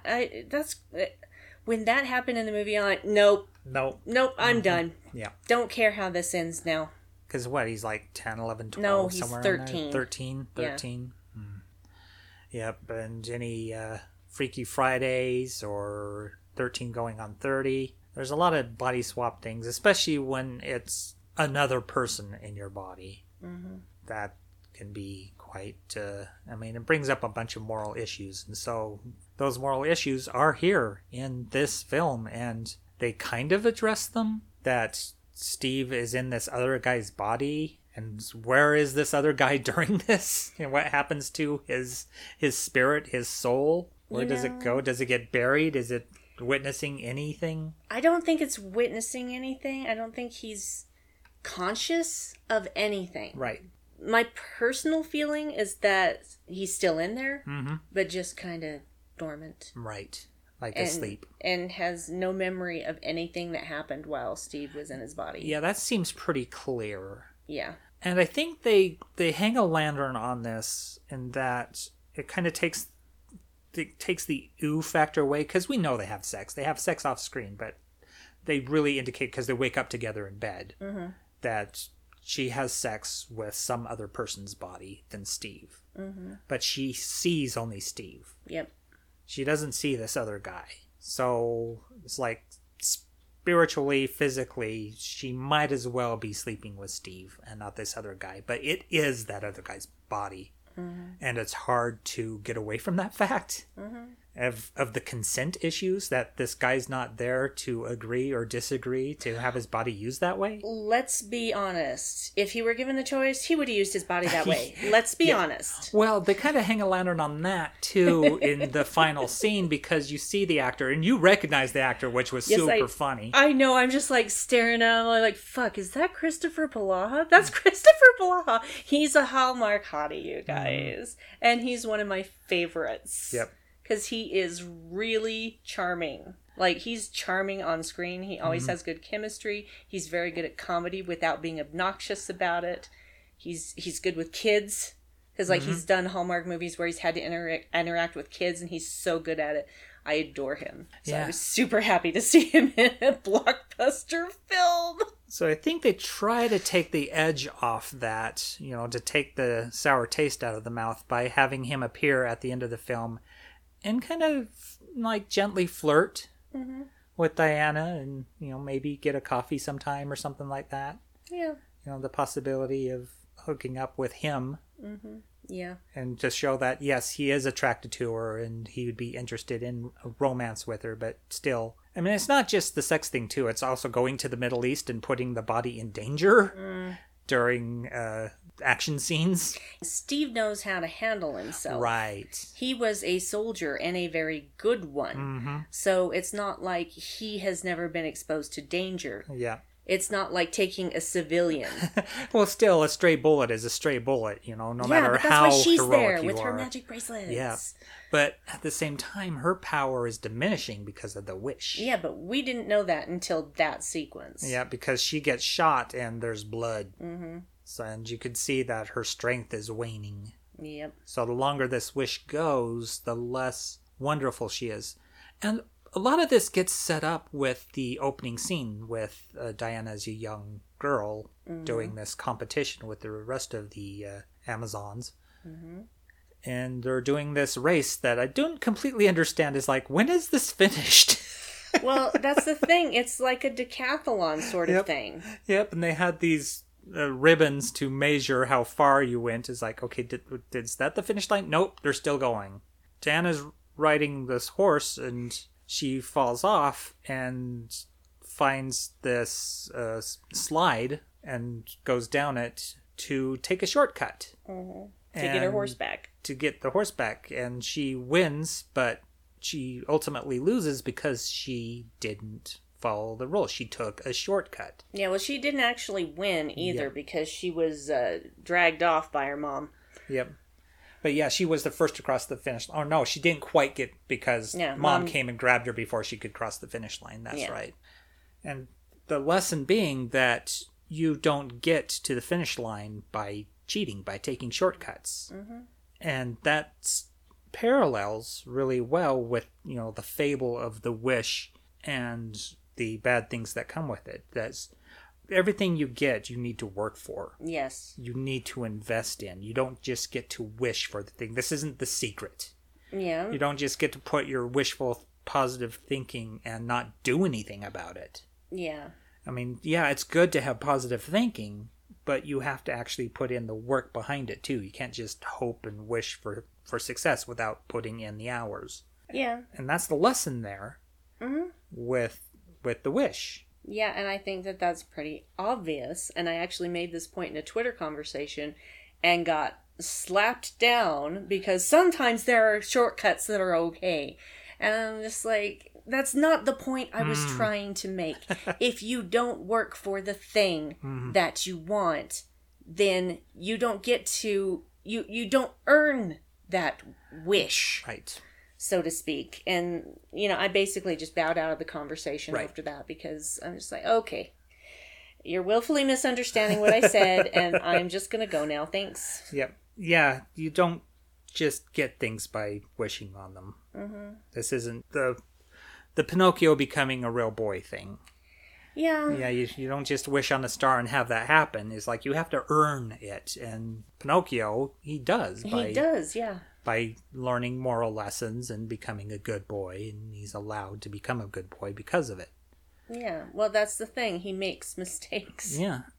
S3: when that happened in the movie, I'm like, nope, I'm done.
S1: Yeah.
S3: Don't care how this ends now.
S1: Because what, he's like 10, 11, 12?
S3: No, he's
S1: somewhere
S3: 13.
S1: 13?
S3: Yeah.
S1: Yep, and any Freaky Fridays or 13 going on 30. There's a lot of body swap things, especially when it's another person in your body. Mm-hmm. That can be quite, it brings up a bunch of moral issues. And so those moral issues are here in this film, and they kind of address them. That Steve is in this other guy's body, and where is this other guy during this? And what happens to his spirit, his soul? Where does it go? Does it get buried? Is it witnessing anything?
S3: I don't think it's witnessing anything. I don't think he's conscious of anything.
S1: Right.
S3: My personal feeling is that he's still in there, but just kind of dormant.
S1: Right. Like asleep.
S3: And has no memory of anything that happened while Steve was in his body.
S1: Yeah, that seems pretty clear.
S3: Yeah.
S1: And I think they hang a lantern on this, in that it kind of takes the ooh factor away, because we know they have sex. They have sex off screen, but they really indicate, because they wake up together in bed, that she has sex with some other person's body than Steve. Mm-hmm. But she sees only Steve.
S3: Yep.
S1: She doesn't see this other guy. So it's like, spiritually, physically, she might as well be sleeping with Steve and not this other guy. But it is that other guy's body. Mm-hmm. And it's hard to get away from that fact. Mm-hmm. of the consent issues that this guy's not there to agree or disagree to have his body used that way.
S3: Let's be honest. If he were given the choice, he would have used his body that way. Let's be honest.
S1: Well, they kind of hang a lantern on that too in the final scene, because you see the actor and you recognize the actor, which was super funny.
S3: I know. I'm just like staring at him like, fuck, is that Christopher Palaha? That's Christopher Palaha. He's a Hallmark hottie, you guys. And he's one of my favorites.
S1: Yep.
S3: Because he is really charming. Like, he's charming on screen. He always has good chemistry. He's very good at comedy without being obnoxious about it. He's good with kids. Because, like, he's done Hallmark movies where he's had to interact with kids, and he's so good at it. I adore him. So I was super happy to see him in a blockbuster film.
S1: So I think they try to take the edge off that, you know, to take the sour taste out of the mouth by having him appear at the end of the film and kind of like gently flirt with Diana, and, you know, maybe get a coffee sometime or something like that.
S3: Yeah.
S1: You know, the possibility of hooking up with him.
S3: Yeah.
S1: And to show that, yes, he is attracted to her and he would be interested in a romance with her, but still. I mean, it's not just the sex thing, too. It's also going to the Middle East and putting the body in danger during action scenes.
S3: Steve knows how to handle himself.
S1: Right.
S3: He was a soldier and a very good one. So it's not like he has never been exposed to danger.
S1: Yeah.
S3: It's not like taking a civilian.
S1: Well, still, a stray bullet is a stray bullet, you know, no matter
S3: but that's
S1: how
S3: why she's
S1: heroic
S3: there
S1: you
S3: with
S1: are.
S3: her magic bracelets.
S1: Yeah. But at the same time, her power is diminishing because of the wish.
S3: Yeah, but we didn't know that until that sequence.
S1: Yeah, because she gets shot and there's blood. So, and you could see that her strength is waning.
S3: Yep.
S1: So the longer this wish goes, the less wonderful she is. And a lot of this gets set up with the opening scene with Diana as a young girl doing this competition with the rest of the Amazons. And they're doing this race that I don't completely understand. Is like, when is this finished?
S3: Well, that's the thing. It's like a decathlon sort of thing.
S1: Yep, and they had these ribbons to measure how far you went. Is like, okay, is that the finish line? Nope, they're still going. Diana's riding this horse and she falls off and finds this slide and goes down it to take a shortcut.
S3: To get her horse back.
S1: To get the horse back. And she wins, but she ultimately loses because she didn't follow the rules. She took a shortcut.
S3: Yeah, well, she didn't actually win either because she was dragged off by her mom.
S1: Yep. But yeah, she was the first to cross the finish line. Oh, no, she didn't quite get, because mom came and grabbed her before she could cross the finish line. That's right. And the lesson being that you don't get to the finish line by cheating, by taking shortcuts. And that parallels really well with, you know, the fable of the wish and the bad things that come with it. That's everything you get, you need to work for.
S3: Yes.
S1: You need to invest in. You don't just get to wish for the thing. This isn't The Secret.
S3: Yeah.
S1: You don't just get to put your wishful positive thinking and not do anything about it.
S3: Yeah.
S1: I mean, yeah, it's good to have positive thinking, but you have to actually put in the work behind it too. You can't just hope and wish for success without putting in the hours.
S3: Yeah.
S1: And that's the lesson there with the wish.
S3: Yeah, and I think that that's pretty obvious. And I actually made this point in a Twitter conversation and got slapped down because sometimes there are shortcuts that are okay. And I'm just like, that's not the point I was trying to make. If you don't work for the thing that you want, then you don't get to, you don't earn that wish.
S1: Right.
S3: So to speak. And, you know, I basically just bowed out of the conversation after that because I'm just like, okay, you're willfully misunderstanding what I said and I'm just going to go now. Thanks.
S1: Yep. Yeah, you don't just get things by wishing on them. This isn't the Pinocchio becoming a real boy thing.
S3: Yeah.
S1: Yeah, you don't just wish on a star and have that happen. It's like you have to earn it. And Pinocchio, he does.
S3: He does, yeah.
S1: By learning moral lessons and becoming a good boy, and he's allowed to become a good boy because of it.
S3: Yeah, well, that's the thing. He makes mistakes.
S1: Yeah.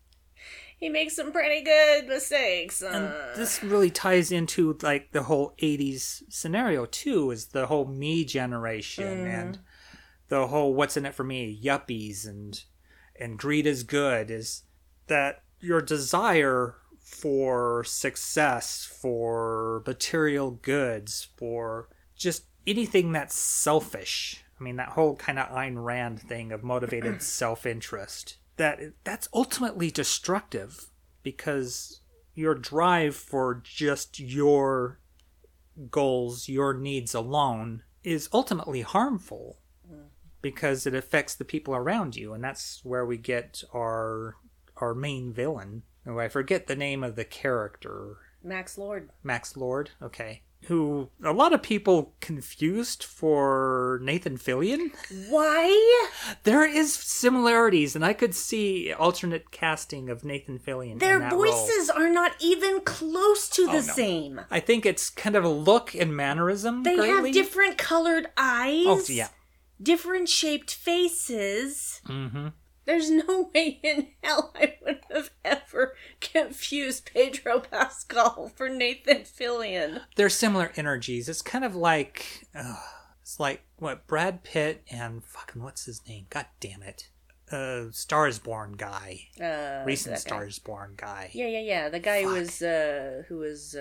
S3: He makes some pretty good mistakes.
S1: And this really ties into like the whole 80s scenario too, is the whole me generation and the whole what's in it for me, yuppies and greed is good, is that your desire for success, for material goods, for just anything that's selfish. I mean, that whole kind of Ayn Rand thing of motivated self-interest, that's ultimately destructive, because your drive for just your goals, your needs alone, is ultimately harmful, because it affects the people around you. And that's where we get our main villain. Oh, I forget the name of the character.
S3: Max Lord.
S1: Max Lord, okay. Who a lot of people confused for Nathan Fillion.
S3: Why?
S1: There is similarities, and I could see alternate casting of Nathan Fillion.
S3: Their
S1: in that
S3: voices
S1: role.
S3: are not even close to the
S1: no.
S3: same.
S1: I think it's kind of a look and mannerism.
S3: They
S1: greatly.
S3: have different colored eyes.
S1: Oh, yeah.
S3: Different shaped faces.
S1: Mm-hmm.
S3: There's no way in hell I would have ever confused Pedro Pascal for Nathan Fillion.
S1: They're similar energies. It's kind of like, it's like what Brad Pitt and fucking what's his name? God damn it, Stars Born guy, recent Stars Born guy.
S3: Yeah. The guy who was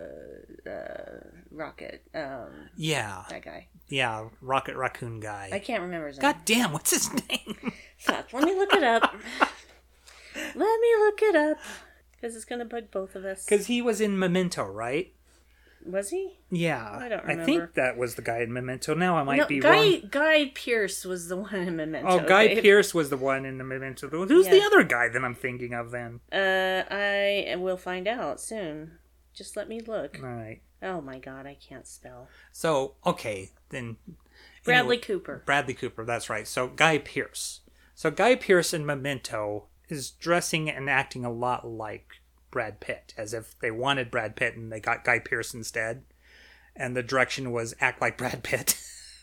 S3: Rocket.
S1: Yeah,
S3: That guy.
S1: Yeah, Rocket Raccoon guy.
S3: I can't remember his name.
S1: God damn, what's his name?
S3: Fuck, let me look it up. Because it's going to bug both of us.
S1: Because he was in Memento, right?
S3: Was he?
S1: Yeah.
S3: I don't remember.
S1: I think that was the guy in Memento. Now I might be wrong.
S3: Guy Pearce was the one in Memento.
S1: Oh, Guy
S3: Dave.
S1: Pearce was the one in the Memento. Who's the other guy that I'm thinking of then?
S3: I will find out soon. Just let me look.
S1: All right.
S3: Oh my god, I can't spell.
S1: So, okay, then...
S3: Bradley
S1: anyway,
S3: Cooper.
S1: Bradley Cooper, that's right. So, Guy Pearce. So, Guy Pearce in Memento is dressing and acting a lot like Brad Pitt, as if they wanted Brad Pitt and they got Guy Pearce instead. And the direction was act like Brad Pitt.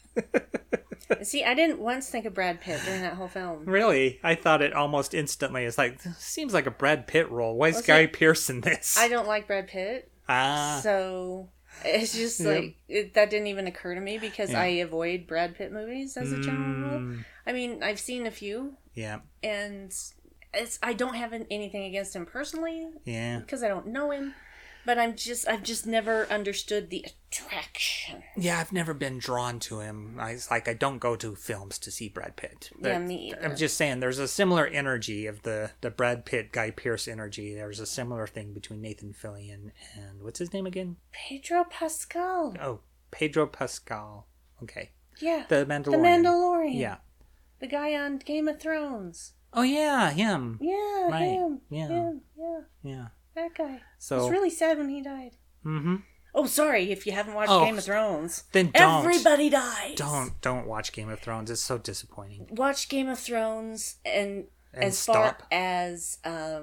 S3: See, I didn't once think of Brad Pitt during that whole film.
S1: Really? I thought it almost instantly. It's like, seems like a Brad Pitt role. Why is Guy Pearce in this?
S3: I don't like Brad Pitt. So it's just like that didn't even occur to me because I avoid Brad Pitt movies as a general rule. I mean, I've seen a few.
S1: Yeah.
S3: And I don't have anything against him personally.
S1: Yeah.
S3: Because I don't know him. But I've just never understood the attraction.
S1: Yeah, I've never been drawn to him. I don't go to films to see Brad Pitt. But
S3: Yeah, me either.
S1: I'm just saying, there's a similar energy of the Brad Pitt, Guy Pearce energy. There's a similar thing between Nathan Fillion and, what's his name again?
S3: Pedro Pascal.
S1: Oh, Pedro Pascal. Okay.
S3: Yeah.
S1: The Mandalorian.
S3: The Mandalorian.
S1: Yeah.
S3: The guy on Game of Thrones.
S1: Oh, yeah, him.
S3: Yeah,
S1: Right.
S3: him.
S1: Yeah.
S3: Him. Yeah.
S1: Yeah.
S3: That guy.
S1: So,
S3: It was really sad when he died.
S1: mm-hmm.
S3: Oh, sorry if you haven't watched
S1: Oh,
S3: Game of Thrones.
S1: Then don't.
S3: Everybody dies.
S1: Don't watch Game of Thrones. It's so disappointing.
S3: Watch Game of Thrones and as
S1: stop.
S3: far as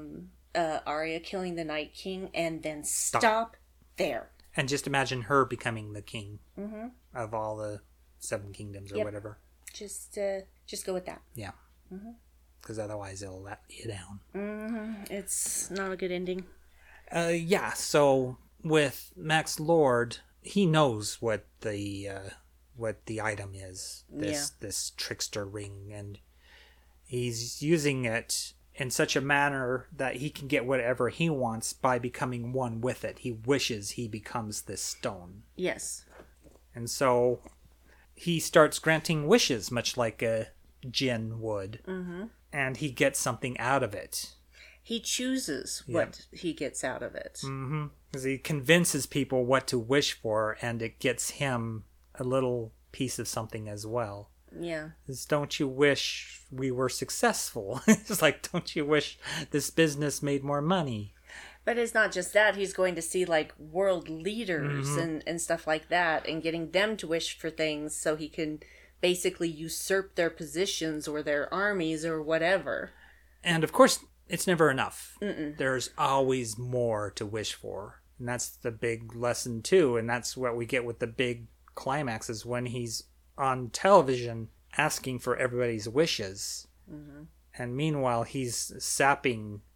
S3: Arya killing the Night King, and then stop there.
S1: And just imagine her becoming the king of all the 7 kingdoms or
S3: Yep.
S1: whatever.
S3: Just go with that.
S1: Yeah. Because otherwise it'll let you down.
S3: It's not a good ending.
S1: Yeah, so with Max Lord, he knows what the item is. This trickster ring, and he's using it in such a manner that he can get whatever he wants by becoming one with it. He wishes he becomes this stone.
S3: Yes.
S1: And so he starts granting wishes, much like a djinn would. Mm-hmm. And he gets something out of it.
S3: He chooses what he gets out of it.
S1: Mm-hmm. Because he convinces people what to wish for, and it gets him a little piece of something as well.
S3: Yeah.
S1: It's, don't you wish we were successful? It's like, don't you wish this business made more money?
S3: But it's not just that. He's going to see like world leaders and stuff like that, and getting them to wish for things so he can basically usurp their positions or their armies or whatever.
S1: And of course, it's never enough. There's always more to wish for. And that's the big lesson too. And that's what we get with the big climaxes when he's on television asking for everybody's wishes. And meanwhile, he's sapping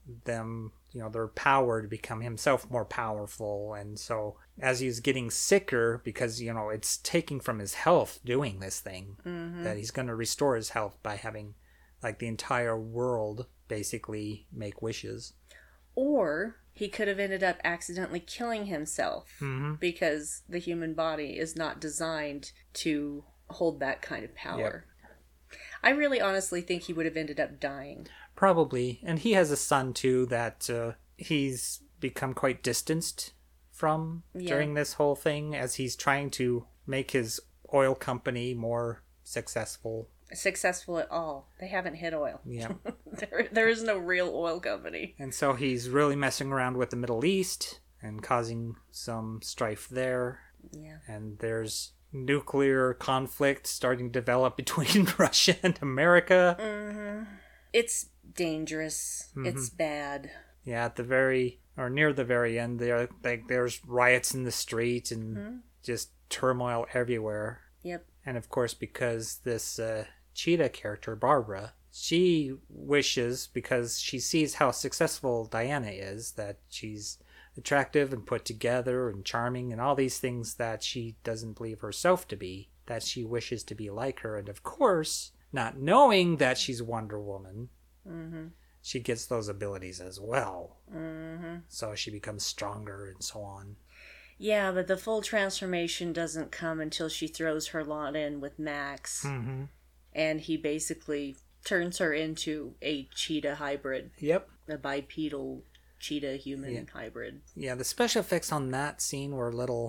S1: them, their power to become himself more powerful. And so as he's getting sicker, because, it's taking from his health doing this thing, that he's going to restore his health by having like the entire world basically make wishes.
S3: Or he could have ended up accidentally killing himself because the human body is not designed to hold that kind of power. Yep. I really honestly think he would have ended up dying.
S1: Probably. And he has a son too that he's become quite distanced from during this whole thing, as he's trying to make his oil company more successful.
S3: Successful at all. They haven't hit oil.
S1: Yeah.
S3: there is no real oil company.
S1: And so he's really messing around with the Middle East and causing some strife there.
S3: Yeah.
S1: And there's nuclear conflict starting to develop between Russia and America.
S3: Mm-hmm. It's dangerous. It's bad.
S1: Yeah, near the very end, there's riots in the street and just turmoil everywhere.
S3: Yep.
S1: And of course, because this Cheetah character, Barbara, she wishes, because she sees how successful Diana is, that she's attractive and put together and charming and all these things that she doesn't believe herself to be, that she wishes to be like her. And of course, not knowing that she's Wonder Woman, she gets those abilities as well. So she becomes stronger and so on.
S3: Yeah, but the full transformation doesn't come until she throws her lot in with Max. And he basically turns her into a cheetah hybrid.
S1: Yep.
S3: A bipedal cheetah human hybrid.
S1: Yeah, the special effects on that scene were a little...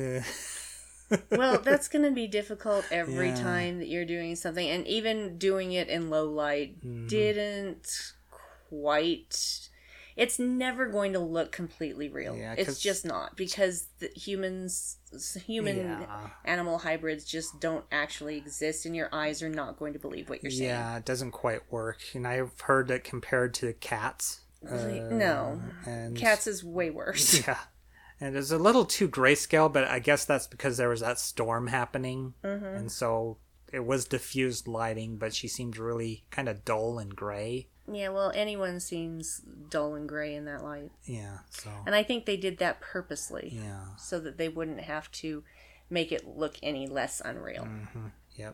S3: Well, that's going to be difficult every time that you're doing something. And even doing it in low light didn't quite... It's never going to look completely real. Yeah, it's just not, because the human animal hybrids just don't actually exist, and your eyes are not going to believe what you're saying.
S1: Yeah, it doesn't quite work. And I've heard it compared to cats.
S3: No, and cats is way worse.
S1: Yeah, and it's a little too grayscale, but I guess that's because there was that storm happening, and so it was diffused lighting, but she seemed really kind of dull and gray.
S3: Yeah, well, anyone seems dull and gray in that light.
S1: Yeah, so...
S3: And I think they did that purposely.
S1: Yeah.
S3: So that they wouldn't have to make it look any less unreal.
S1: Yep.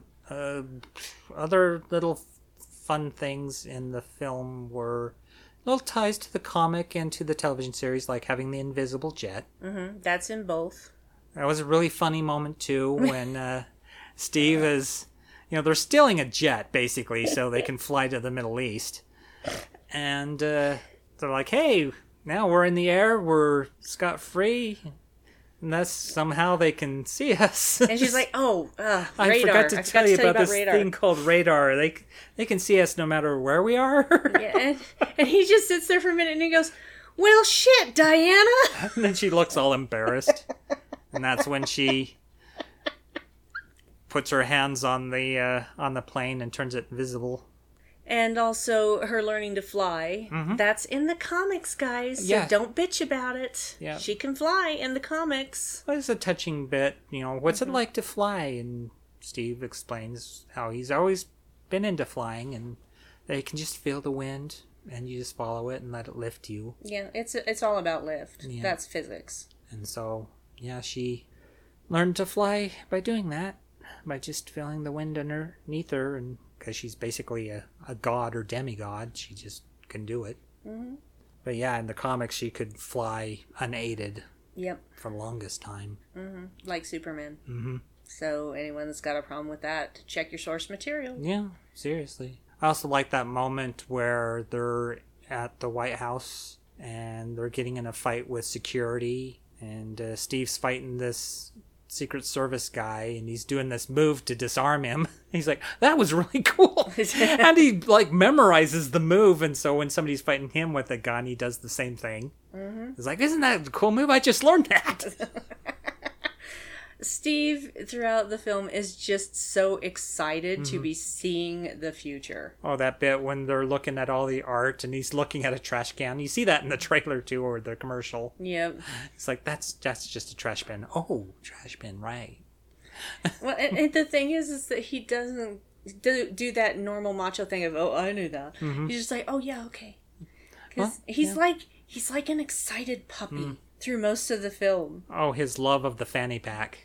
S1: Other little fun things in the film were little ties to the comic and to the television series, like having the invisible jet.
S3: That's in both.
S1: That was a really funny moment, too, when Steve is... they're stealing a jet, basically, so they can fly to the Middle East. And they're like, hey, now we're in the air, we're scot-free, and that's somehow they can see us.
S3: And she's like, radar.
S1: I forgot to tell you about this thing called radar. They can see us no matter where we are.
S3: Yeah, and he just sits there for a minute and he goes, well, shit, Diana.
S1: And then she looks all embarrassed. And that's when she puts her hands on the plane and turns it invisible.
S3: And also her learning to fly. That's in the comics, guys. So don't bitch about it. Yeah. She can fly in the comics.
S1: Well, it's a touching bit. What's it like to fly? And Steve explains how he's always been into flying, and that he can just feel the wind, and you just follow it and let it lift you.
S3: Yeah, it's all about lift. Yeah. That's physics.
S1: And so, she learned to fly by doing that, by just feeling the wind underneath her, and because she's basically a god or demigod, she just can do it. But yeah, in the comics, she could fly unaided.
S3: Yep.
S1: For the longest time.
S3: Like Superman. So anyone that's got a problem with that, check your source material.
S1: Yeah, seriously. I also like that moment where they're at the White House and they're getting in a fight with security, and Steve's fighting this Secret Service guy, and he's doing this move to disarm him. He's like, that was really cool. And he memorizes the move, and so when somebody's fighting him with a gun, he does the same thing. He's like, isn't that a cool move? I just learned that.
S3: Steve, throughout the film, is just so excited to be seeing the future.
S1: Oh, that bit when they're looking at all the art and he's looking at a trash can. You see that in the trailer, too, or the commercial.
S3: Yep.
S1: It's like, that's just a trash bin. Oh, trash bin, right.
S3: Well, and the thing is that he doesn't do that normal macho thing of, oh, I knew that. He's just like, oh, yeah, okay. He's like an excited puppy through most of the film.
S1: Oh, his love of the fanny pack.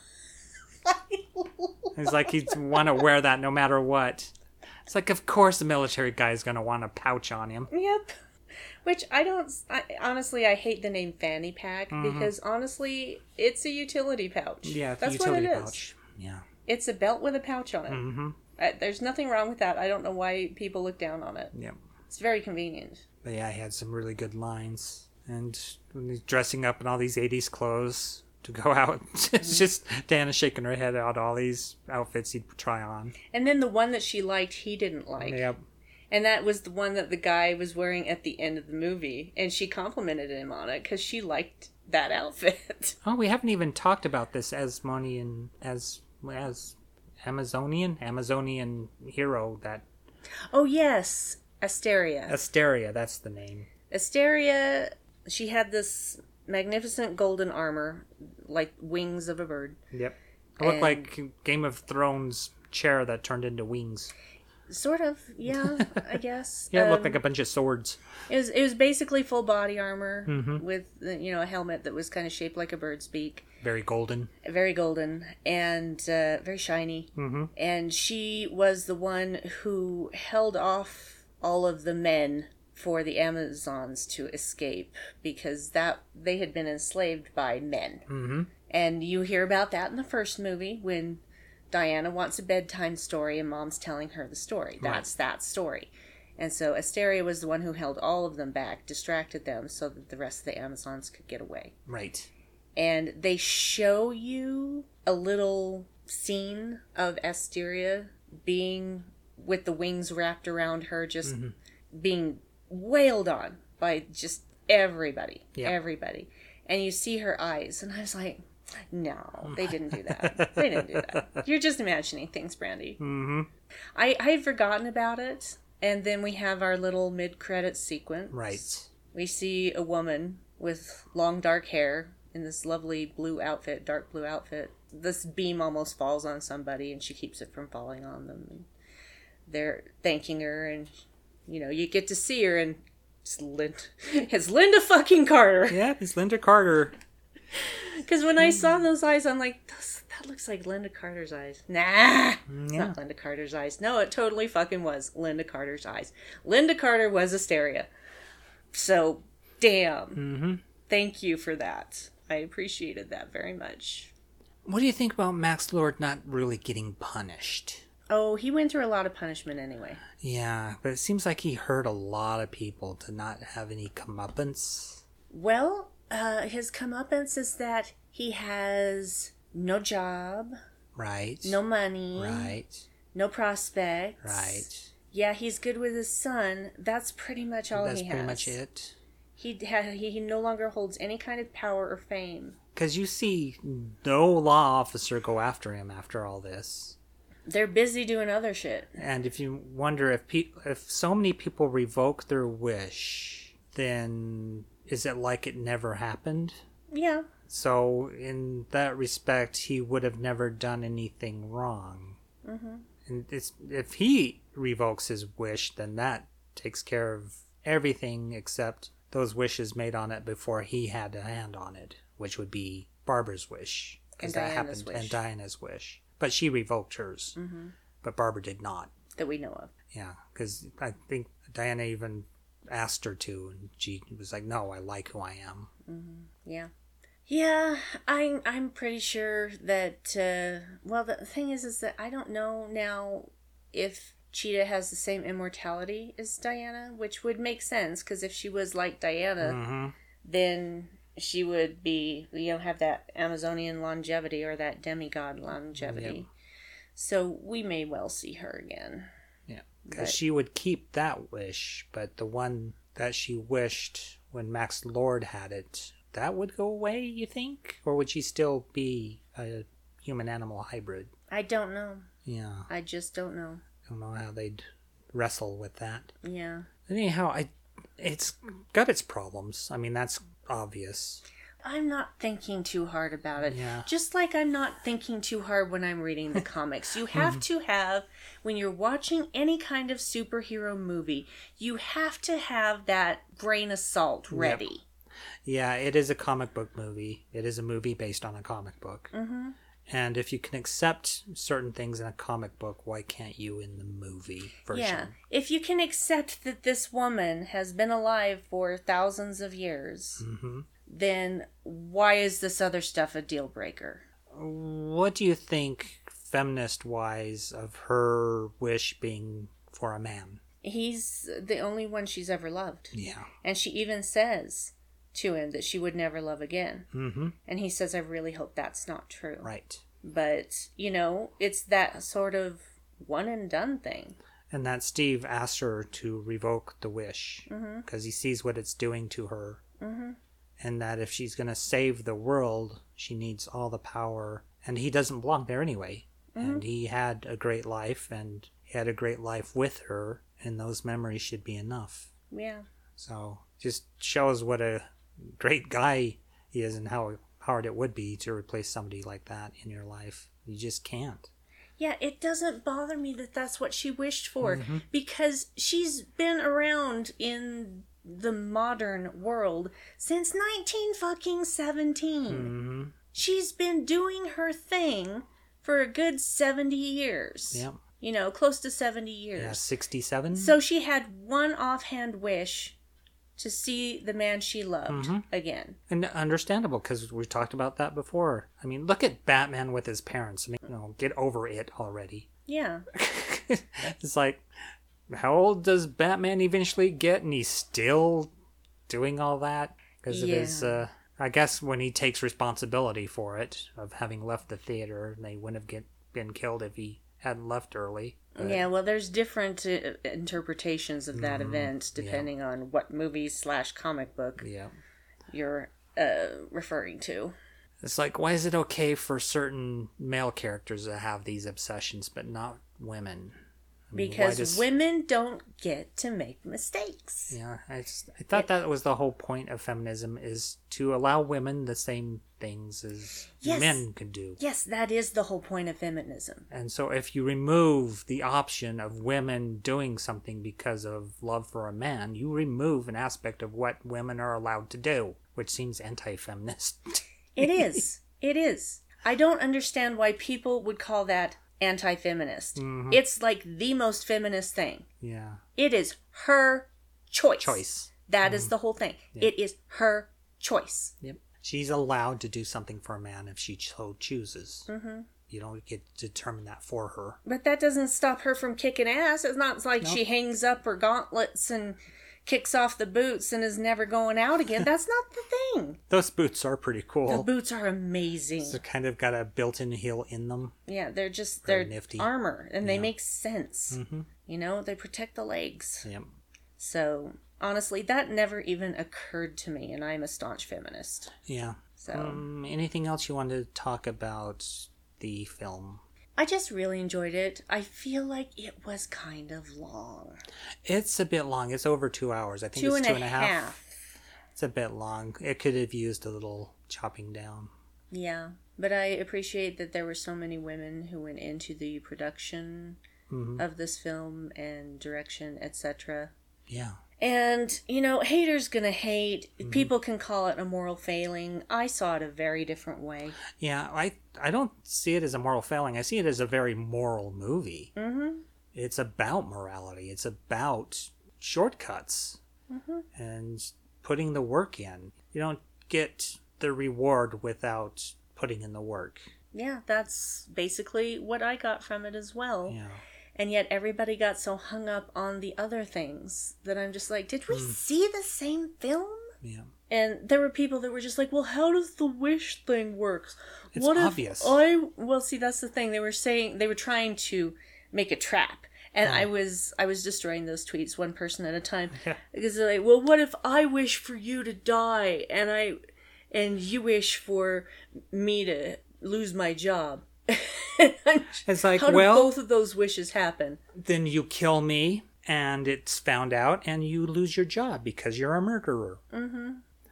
S1: It's like he'd want to wear that no matter what. It's like, of course the military guy's going to want a pouch on him.
S3: Yep. Which honestly, I hate the name fanny pack because honestly, it's a utility pouch.
S1: Yeah, it's
S3: that's
S1: a utility
S3: what it
S1: pouch.
S3: is.
S1: Yeah.
S3: It's a belt with a pouch on it. There's nothing wrong with that. I don't know why people look down on it.
S1: Yeah.
S3: It's very convenient.
S1: But yeah, he had some really good lines. And when he's dressing up in all these 80s clothes to go out, it's just Diana shaking her head at all these outfits he'd try on.
S3: And then the one that she liked, he didn't like.
S1: Yep.
S3: And that was the one that the guy was wearing at the end of the movie. And she complimented him on it because she liked that outfit.
S1: Oh, we haven't even talked about this Amazonian hero that...
S3: Oh, yes.
S1: Asteria, that's the name.
S3: Asteria, she had this magnificent golden armor, like wings of a bird.
S1: Yep. It looked like Game of Thrones chair that turned into wings.
S3: Sort of, yeah, I guess.
S1: Yeah, it looked like a bunch of swords.
S3: It was basically full body armor with a helmet that was kind of shaped like a bird's beak.
S1: Very golden.
S3: Very golden and very shiny. Mm-hmm. And she was the one who held off all of the men for the Amazons to escape because they had been enslaved by men. Mm-hmm. And you hear about that in the first movie when Diana wants a bedtime story and Mom's telling her the story. That's that story. And so Asteria was the one who held all of them back, distracted them so that the rest of the Amazons could get away.
S1: Right.
S3: And they show you a little scene of Asteria being with the wings wrapped around her, just being wailed on by just everybody. Yep. Everybody. And you see her eyes, and I was like, no, they didn't do that. They didn't do that. You're just imagining things, Brandy. Mm-hmm. I had forgotten about it, and then we have our little mid-credits sequence.
S1: Right.
S3: We see a woman with long dark hair in this lovely blue outfit, dark blue outfit. This beam almost falls on somebody, and she keeps it from falling on them. And they're thanking her, and you get to see her, and it's Linda fucking Carter.
S1: Yeah, it's Linda Carter.
S3: Because when I saw those eyes, I'm like, that looks like Linda Carter's eyes. Nah, it's not Linda Carter's eyes. No, it totally fucking was Linda Carter's eyes. Linda Carter was Asteria. So, damn. Mm-hmm. Thank you for that. I appreciated that very much.
S1: What do you think about Max Lord not really getting punished?
S3: Oh, he went through a lot of punishment anyway.
S1: Yeah, but it seems like he hurt a lot of people to not have any comeuppance.
S3: Well, his comeuppance is that he has no job.
S1: Right.
S3: No money.
S1: Right.
S3: No prospects.
S1: Right.
S3: Yeah, he's good with his son. That's pretty much all he has.
S1: That's pretty much it.
S3: He no longer holds any kind of power or fame.
S1: Because you see no law officer go after him after all this.
S3: They're busy doing other shit.
S1: And if you wonder if so many people revoke their wish, then is it like it never happened?
S3: Yeah.
S1: So in that respect, he would have never done anything wrong. Mm-hmm. And if he revokes his wish, then that takes care of everything except those wishes made on it before he had a hand on it, which would be Barbara's wish.
S3: And Diana's wish.
S1: And Diana's wish. But she revoked hers. Mm-hmm. But Barbara did not.
S3: That we know of.
S1: Yeah, because I think Diana even asked her to, and she was like, no, I like who I am.
S3: Mm-hmm. Yeah. Yeah, I'm pretty sure that, well, the thing is that I don't know now if Cheetah has the same immortality as Diana, which would make sense, because if she was like Diana, then she would be, have that Amazonian longevity or that demigod longevity. Yep. So we may well see her again.
S1: Yeah, because she would keep that wish, but the one that she wished when Max Lord had it, that would go away, you think? Or would she still be a human-animal hybrid?
S3: I don't know.
S1: Yeah.
S3: I just don't know.
S1: I don't know how they'd wrestle with that.
S3: Yeah.
S1: Anyhow, it's got its problems. I mean, that's obvious.
S3: I'm not thinking too hard about it.
S1: Yeah.
S3: Just like I'm not thinking too hard when I'm reading the comics. You have to have, when you're watching any kind of superhero movie, you have to have that grain of salt ready.
S1: Yeah, it is a comic book movie. It is a movie based on a comic book.
S3: Mm-hmm.
S1: And if you can accept certain things in a comic book, why can't you in the movie version?
S3: Yeah. If you can accept that this woman has been alive for thousands of years, then why is this other stuff a deal breaker?
S1: What do you think, feminist-wise, of her wish being for a man?
S3: He's the only one she's ever loved.
S1: Yeah.
S3: And she even says to him that she would never love again.
S1: Mm-hmm.
S3: And he says, I really hope that's not true.
S1: Right.
S3: But, it's that sort of one and done thing.
S1: And that Steve asks her to revoke the wish because he sees what it's doing to her. Mm-hmm. And that if she's going to save the world, she needs all the power. And he doesn't belong there anyway. Mm-hmm. And he had a great life, and he had a great life with her, and those memories should be enough.
S3: Yeah.
S1: So just shows what a great guy he is and how hard it would be to replace somebody like that in your life. You just can't.
S3: Yeah, it doesn't bother me that that's what she wished for, because she's been around in the modern world since 1917.
S1: Mm-hmm.
S3: She's been doing her thing for a good 70 years.
S1: Yep.
S3: Close to 70 years.
S1: Yeah, 67.
S3: So she had one offhand wish to see the man she loved again.
S1: And understandable, because we talked about that before. I mean, look at Batman with his parents. I mean, get over it already.
S3: Yeah.
S1: It's like, how old does Batman eventually get, and he's still doing all that? Because of his, I guess when he takes responsibility for it, of having left the theater, they wouldn't have been killed if he hadn't left early. But,
S3: yeah, well, there's different interpretations of that event depending on what movie/comic book you're referring to.
S1: It's like, why is it okay for certain male characters to have these obsessions, but not women? I mean,
S3: because women don't get to make mistakes.
S1: Yeah, I thought that was the whole point of feminism, is to allow women the same things as men can do.
S3: Yes, that is the whole point of feminism.
S1: And so if you remove the option of women doing something because of love for a man, you remove an aspect of what women are allowed to do, which seems anti-feminist.
S3: It is. It is. I don't understand why people would call that anti-feminist. It's like the most feminist thing.
S1: Yeah.
S3: It is her choice. That is the whole thing.
S1: Yep.
S3: It is her choice.
S1: Yep. She's allowed to do something for a man if she so chooses. You don't get to determine that for her.
S3: But that doesn't stop her from kicking ass. It's not like she hangs up her gauntlets and kicks off the boots and is never going out again. That's not the thing.
S1: Those boots are pretty cool.
S3: The boots are amazing.
S1: So kind of got a built-in heel in them.
S3: Yeah, they're
S1: nifty.
S3: Armor, and they make sense. They protect the legs.
S1: Yep.
S3: So, honestly, that never even occurred to me, and I'm a staunch feminist.
S1: Yeah.
S3: So,
S1: anything else you wanted to talk about the film?
S3: I just really enjoyed it. I feel like it was kind of long.
S1: It's a bit long. It's over 2 hours. I think it's 2.5. It's a bit long. It could have used a little chopping down.
S3: Yeah, but I appreciate that there were so many women who went into the production of this film and direction, etc.
S1: Yeah.
S3: And, haters gonna hate. People can call it a moral failing. I saw it a very different way.
S1: Yeah, I don't see it as a moral failing. I see it as a very moral movie. It's about morality. It's about shortcuts and putting the work in. You don't get the reward without putting in the work.
S3: Yeah, that's basically what I got from it as well.
S1: Yeah.
S3: And yet everybody got so hung up on the other things that I'm just like, did we see the same film?
S1: Yeah.
S3: And there were people that were just like, well, how does the wish thing work?
S1: It's obvious.
S3: Well, see, that's the thing. They were trying to make a trap. And I was destroying those tweets one person at a time.
S1: Yeah.
S3: Because they're like, well, what if I wish for you to die and you wish for me to lose my job?
S1: It's like,
S3: how do both of those wishes happen?
S1: Then you kill me, and it's found out, and you lose your job because you're a murderer.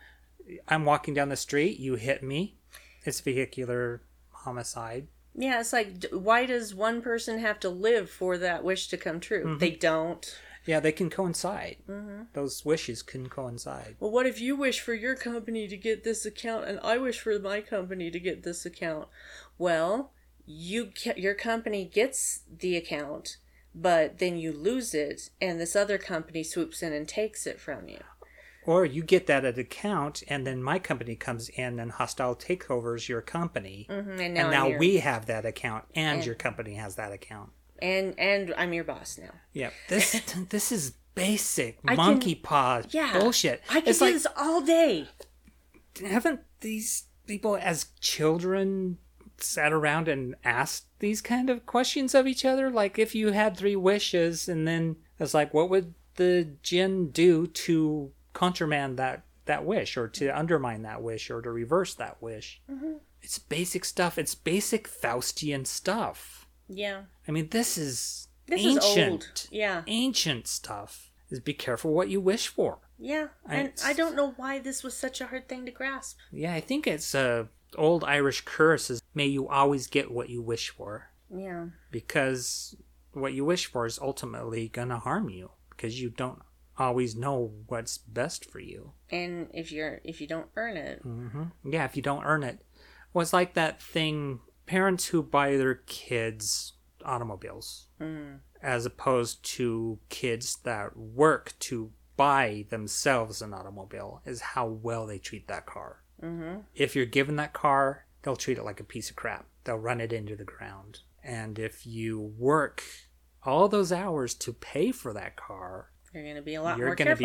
S1: I'm walking down the street, you hit me. It's vehicular homicide.
S3: Yeah, it's like, why does one person have to live for that wish to come true? They don't.
S1: Yeah, they can coincide. Those wishes can coincide.
S3: Well, what if you wish for your company to get this account and I wish for my company to get this account? Well, your company gets the account, but then you lose it and this other company swoops in and takes it from you.
S1: Or you get that at account, and then my company comes in and hostile takeovers your company.
S3: And
S1: now
S3: I'm
S1: we have that account, and your company has that account.
S3: And I'm your boss now.
S1: Yeah, this is basic monkey paw bullshit.
S3: I can do this all day.
S1: Haven't these people as children sat around and asked these kind of questions of each other? Like, if you had 3 wishes, and then it's like, what would the djinn do to countermand that wish, or to undermine that wish, or to reverse that wish? It's basic stuff. It's basic Faustian stuff.
S3: Yeah.
S1: I mean, this is
S3: ancient. Is old. Yeah.
S1: Ancient stuff. Is be careful what you wish for.
S3: Yeah. And I don't know why this was such a hard thing to grasp.
S1: Yeah, I think it's old Irish curse is, may you always get what you wish for.
S3: Yeah.
S1: Because what you wish for is ultimately gonna harm you, because you don't always know what's best for you.
S3: And if you don't earn it.
S1: Yeah, if you don't earn it. Well, it's like that thing, parents who buy their kids automobiles, as opposed to kids that work to buy themselves an automobile, is how well they treat that car. If you're given that car, they'll treat it like a piece of crap. They'll run it into the ground. And if you work all those hours to pay for that car,
S3: you're going to be a lot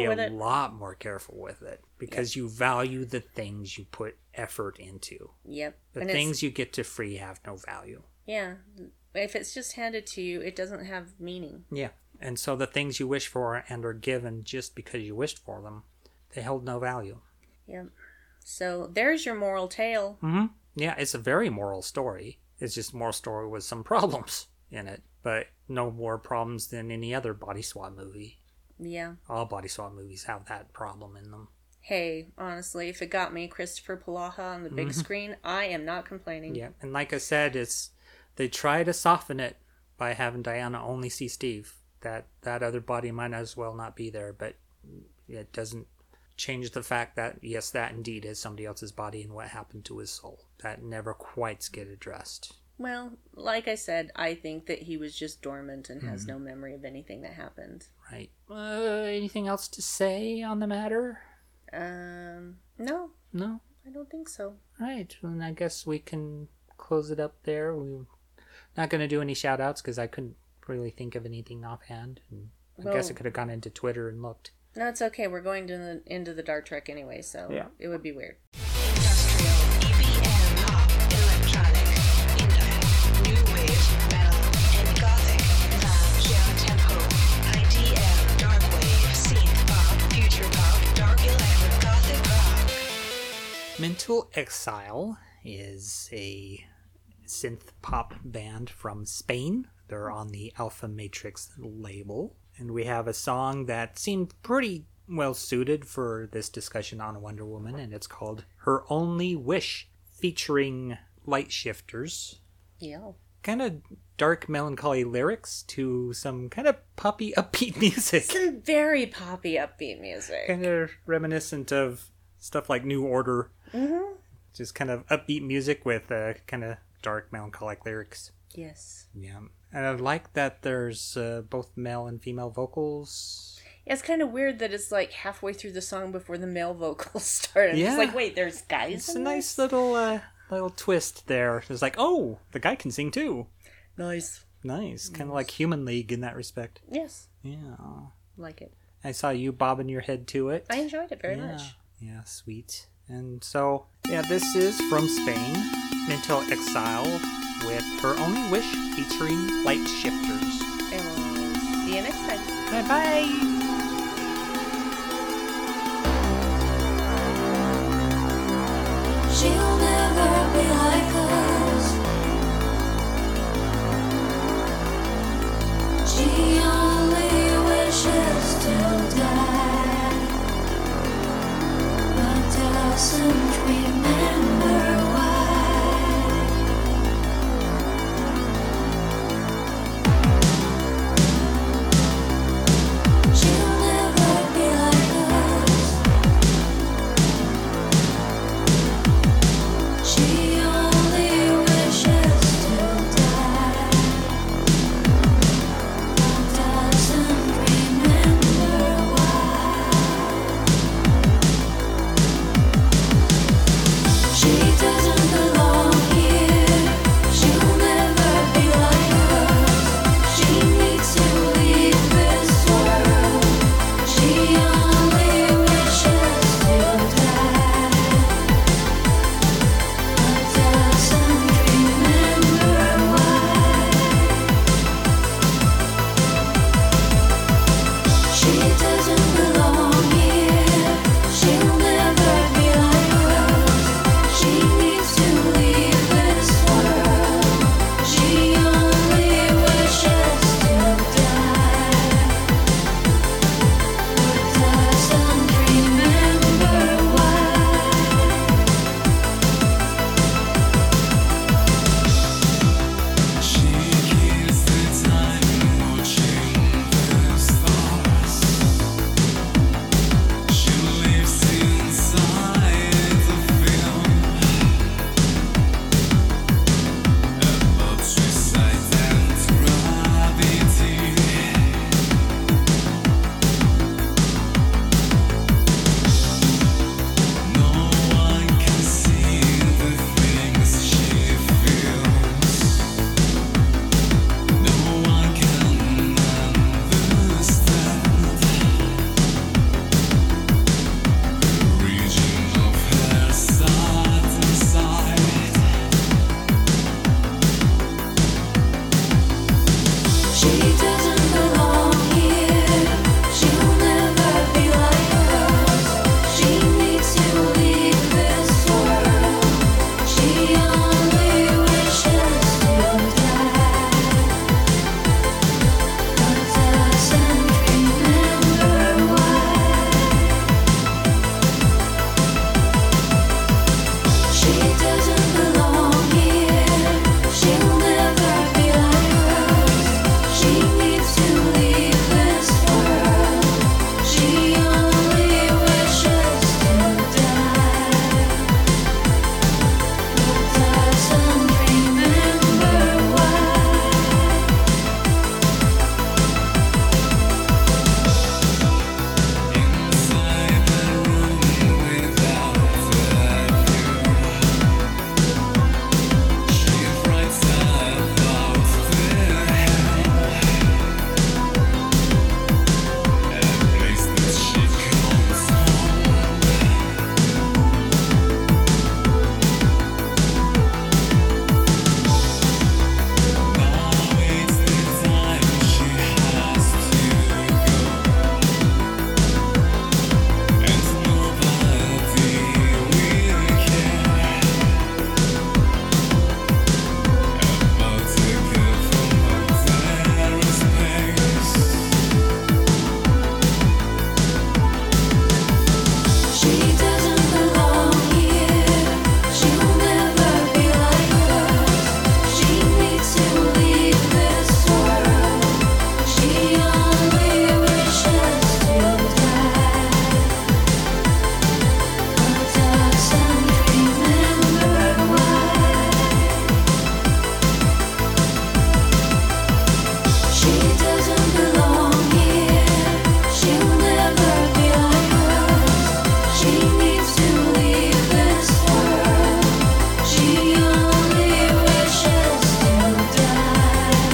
S1: more careful with it, because you value the things you put effort into.
S3: Yep.
S1: The things you get to free have no value.
S3: Yeah. If it's just handed to you, it doesn't have meaning.
S1: Yeah. And so the things you wish for and are given just because you wished for them, they held no value.
S3: Yep. So there's your moral tale.
S1: Yeah, it's a very moral story. It's just a moral story with some problems in it, but no more problems than any other body swap movie.
S3: Yeah. All
S1: body swap movies have that problem in them.
S3: Hey, honestly, if it got me Christopher Polaha on the big screen, I am not complaining.
S1: Yeah, and like I said, they try to soften it by having Diana only see Steve. That other body might as well not be there, but it doesn't change the fact that, yes, that indeed is somebody else's body, and what happened to his soul. That never quite gets addressed.
S3: Well, like I said, I think that he was just dormant and has no memory of anything that happened.
S1: Right. Anything else to say on the matter?
S3: No.
S1: No?
S3: I don't think so.
S1: Right. Well, I guess we can close it up there. We're not going to do any shout-outs because I couldn't really think of anything offhand. And I guess I could have gone into Twitter and looked.
S3: No, it's okay. We're going into the Dark Trek anyway, so it would be weird.
S7: Industrial, EBM, pop, electronic, indie, new wave, metal, and gothic, lounge, down tempo, IDM, dark wave, synth pop, future pop, dark electric, gothic rock.
S1: Mental Exile is a synth pop band from Spain. They're on the Alpha Matrix label. And we have a song that seemed pretty well suited for this discussion on Wonder Woman, and it's called Her Only Wish, featuring Light Shifters.
S3: Yeah.
S1: Kind of dark, melancholy lyrics to some kind of poppy, upbeat music.
S3: Some very poppy, upbeat music.
S1: Kind of reminiscent of stuff like New Order.
S3: Mm-hmm.
S1: Just kind of upbeat music with kind of dark, melancholic lyrics.
S3: Yes.
S1: Yeah. And I like that there's both male and female vocals.
S3: Yeah, it's kind of weird that it's like halfway through the song before the male vocals start.
S1: Yeah.
S3: It's like, wait, there's guys
S1: It's
S3: in
S1: a nice
S3: this?
S1: little twist there. It's like, oh, the guy can sing too.
S3: Nice.
S1: Nice. Kind of like Human League in that respect.
S3: Yes.
S1: Yeah.
S3: Like it.
S1: I saw you bobbing your head to it.
S3: I enjoyed it very much.
S1: Yeah, sweet. And so, yeah, this is from Spain, Mental Exile, with Her Only Wish, featuring Light Shifters.
S3: And we'll see you next time.
S1: Bye-bye!
S2: She'll never be like us. She only wishes to die, but doesn't remember why. She'll never be like us. She only wishes to die, but doesn't remember why. She doesn't belong here. She'll never be like us. She needs to leave this world. She only wishes to die, but doesn't remember why. She doesn't belong here. She'll never be like us. She needs to leave this world. She only wishes to die, but doesn't remember why.
S8: She keeps the time watching the stars. She lives inside the film about suicide and gravity. No one can see the things she feels. No one can understand the region of her sad inside.
S2: She doesn't belong here. She'll never be like us. She needs to leave this world. She only wishes to die, but doesn't remember why. She doesn't belong here. She'll never be like us. She needs to leave this world. She only wishes to die, but doesn't remember why.
S8: Inside the room without a view, she writes about the hell, a place that she calls home. Now it's the time she has to go, and nobody will care about the girl from outer space.
S2: She doesn't belong here. She'll never be like us. She needs to leave this world. She only wishes to die, but doesn't remember why. She doesn't belong here. She'll never be like us. She needs to leave this world. She only wishes to die,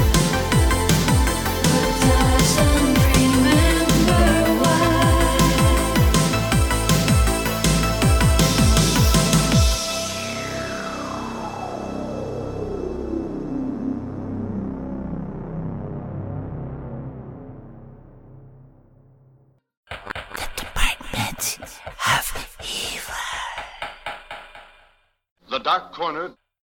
S2: but doesn't remember why.
S9: The Dark Corner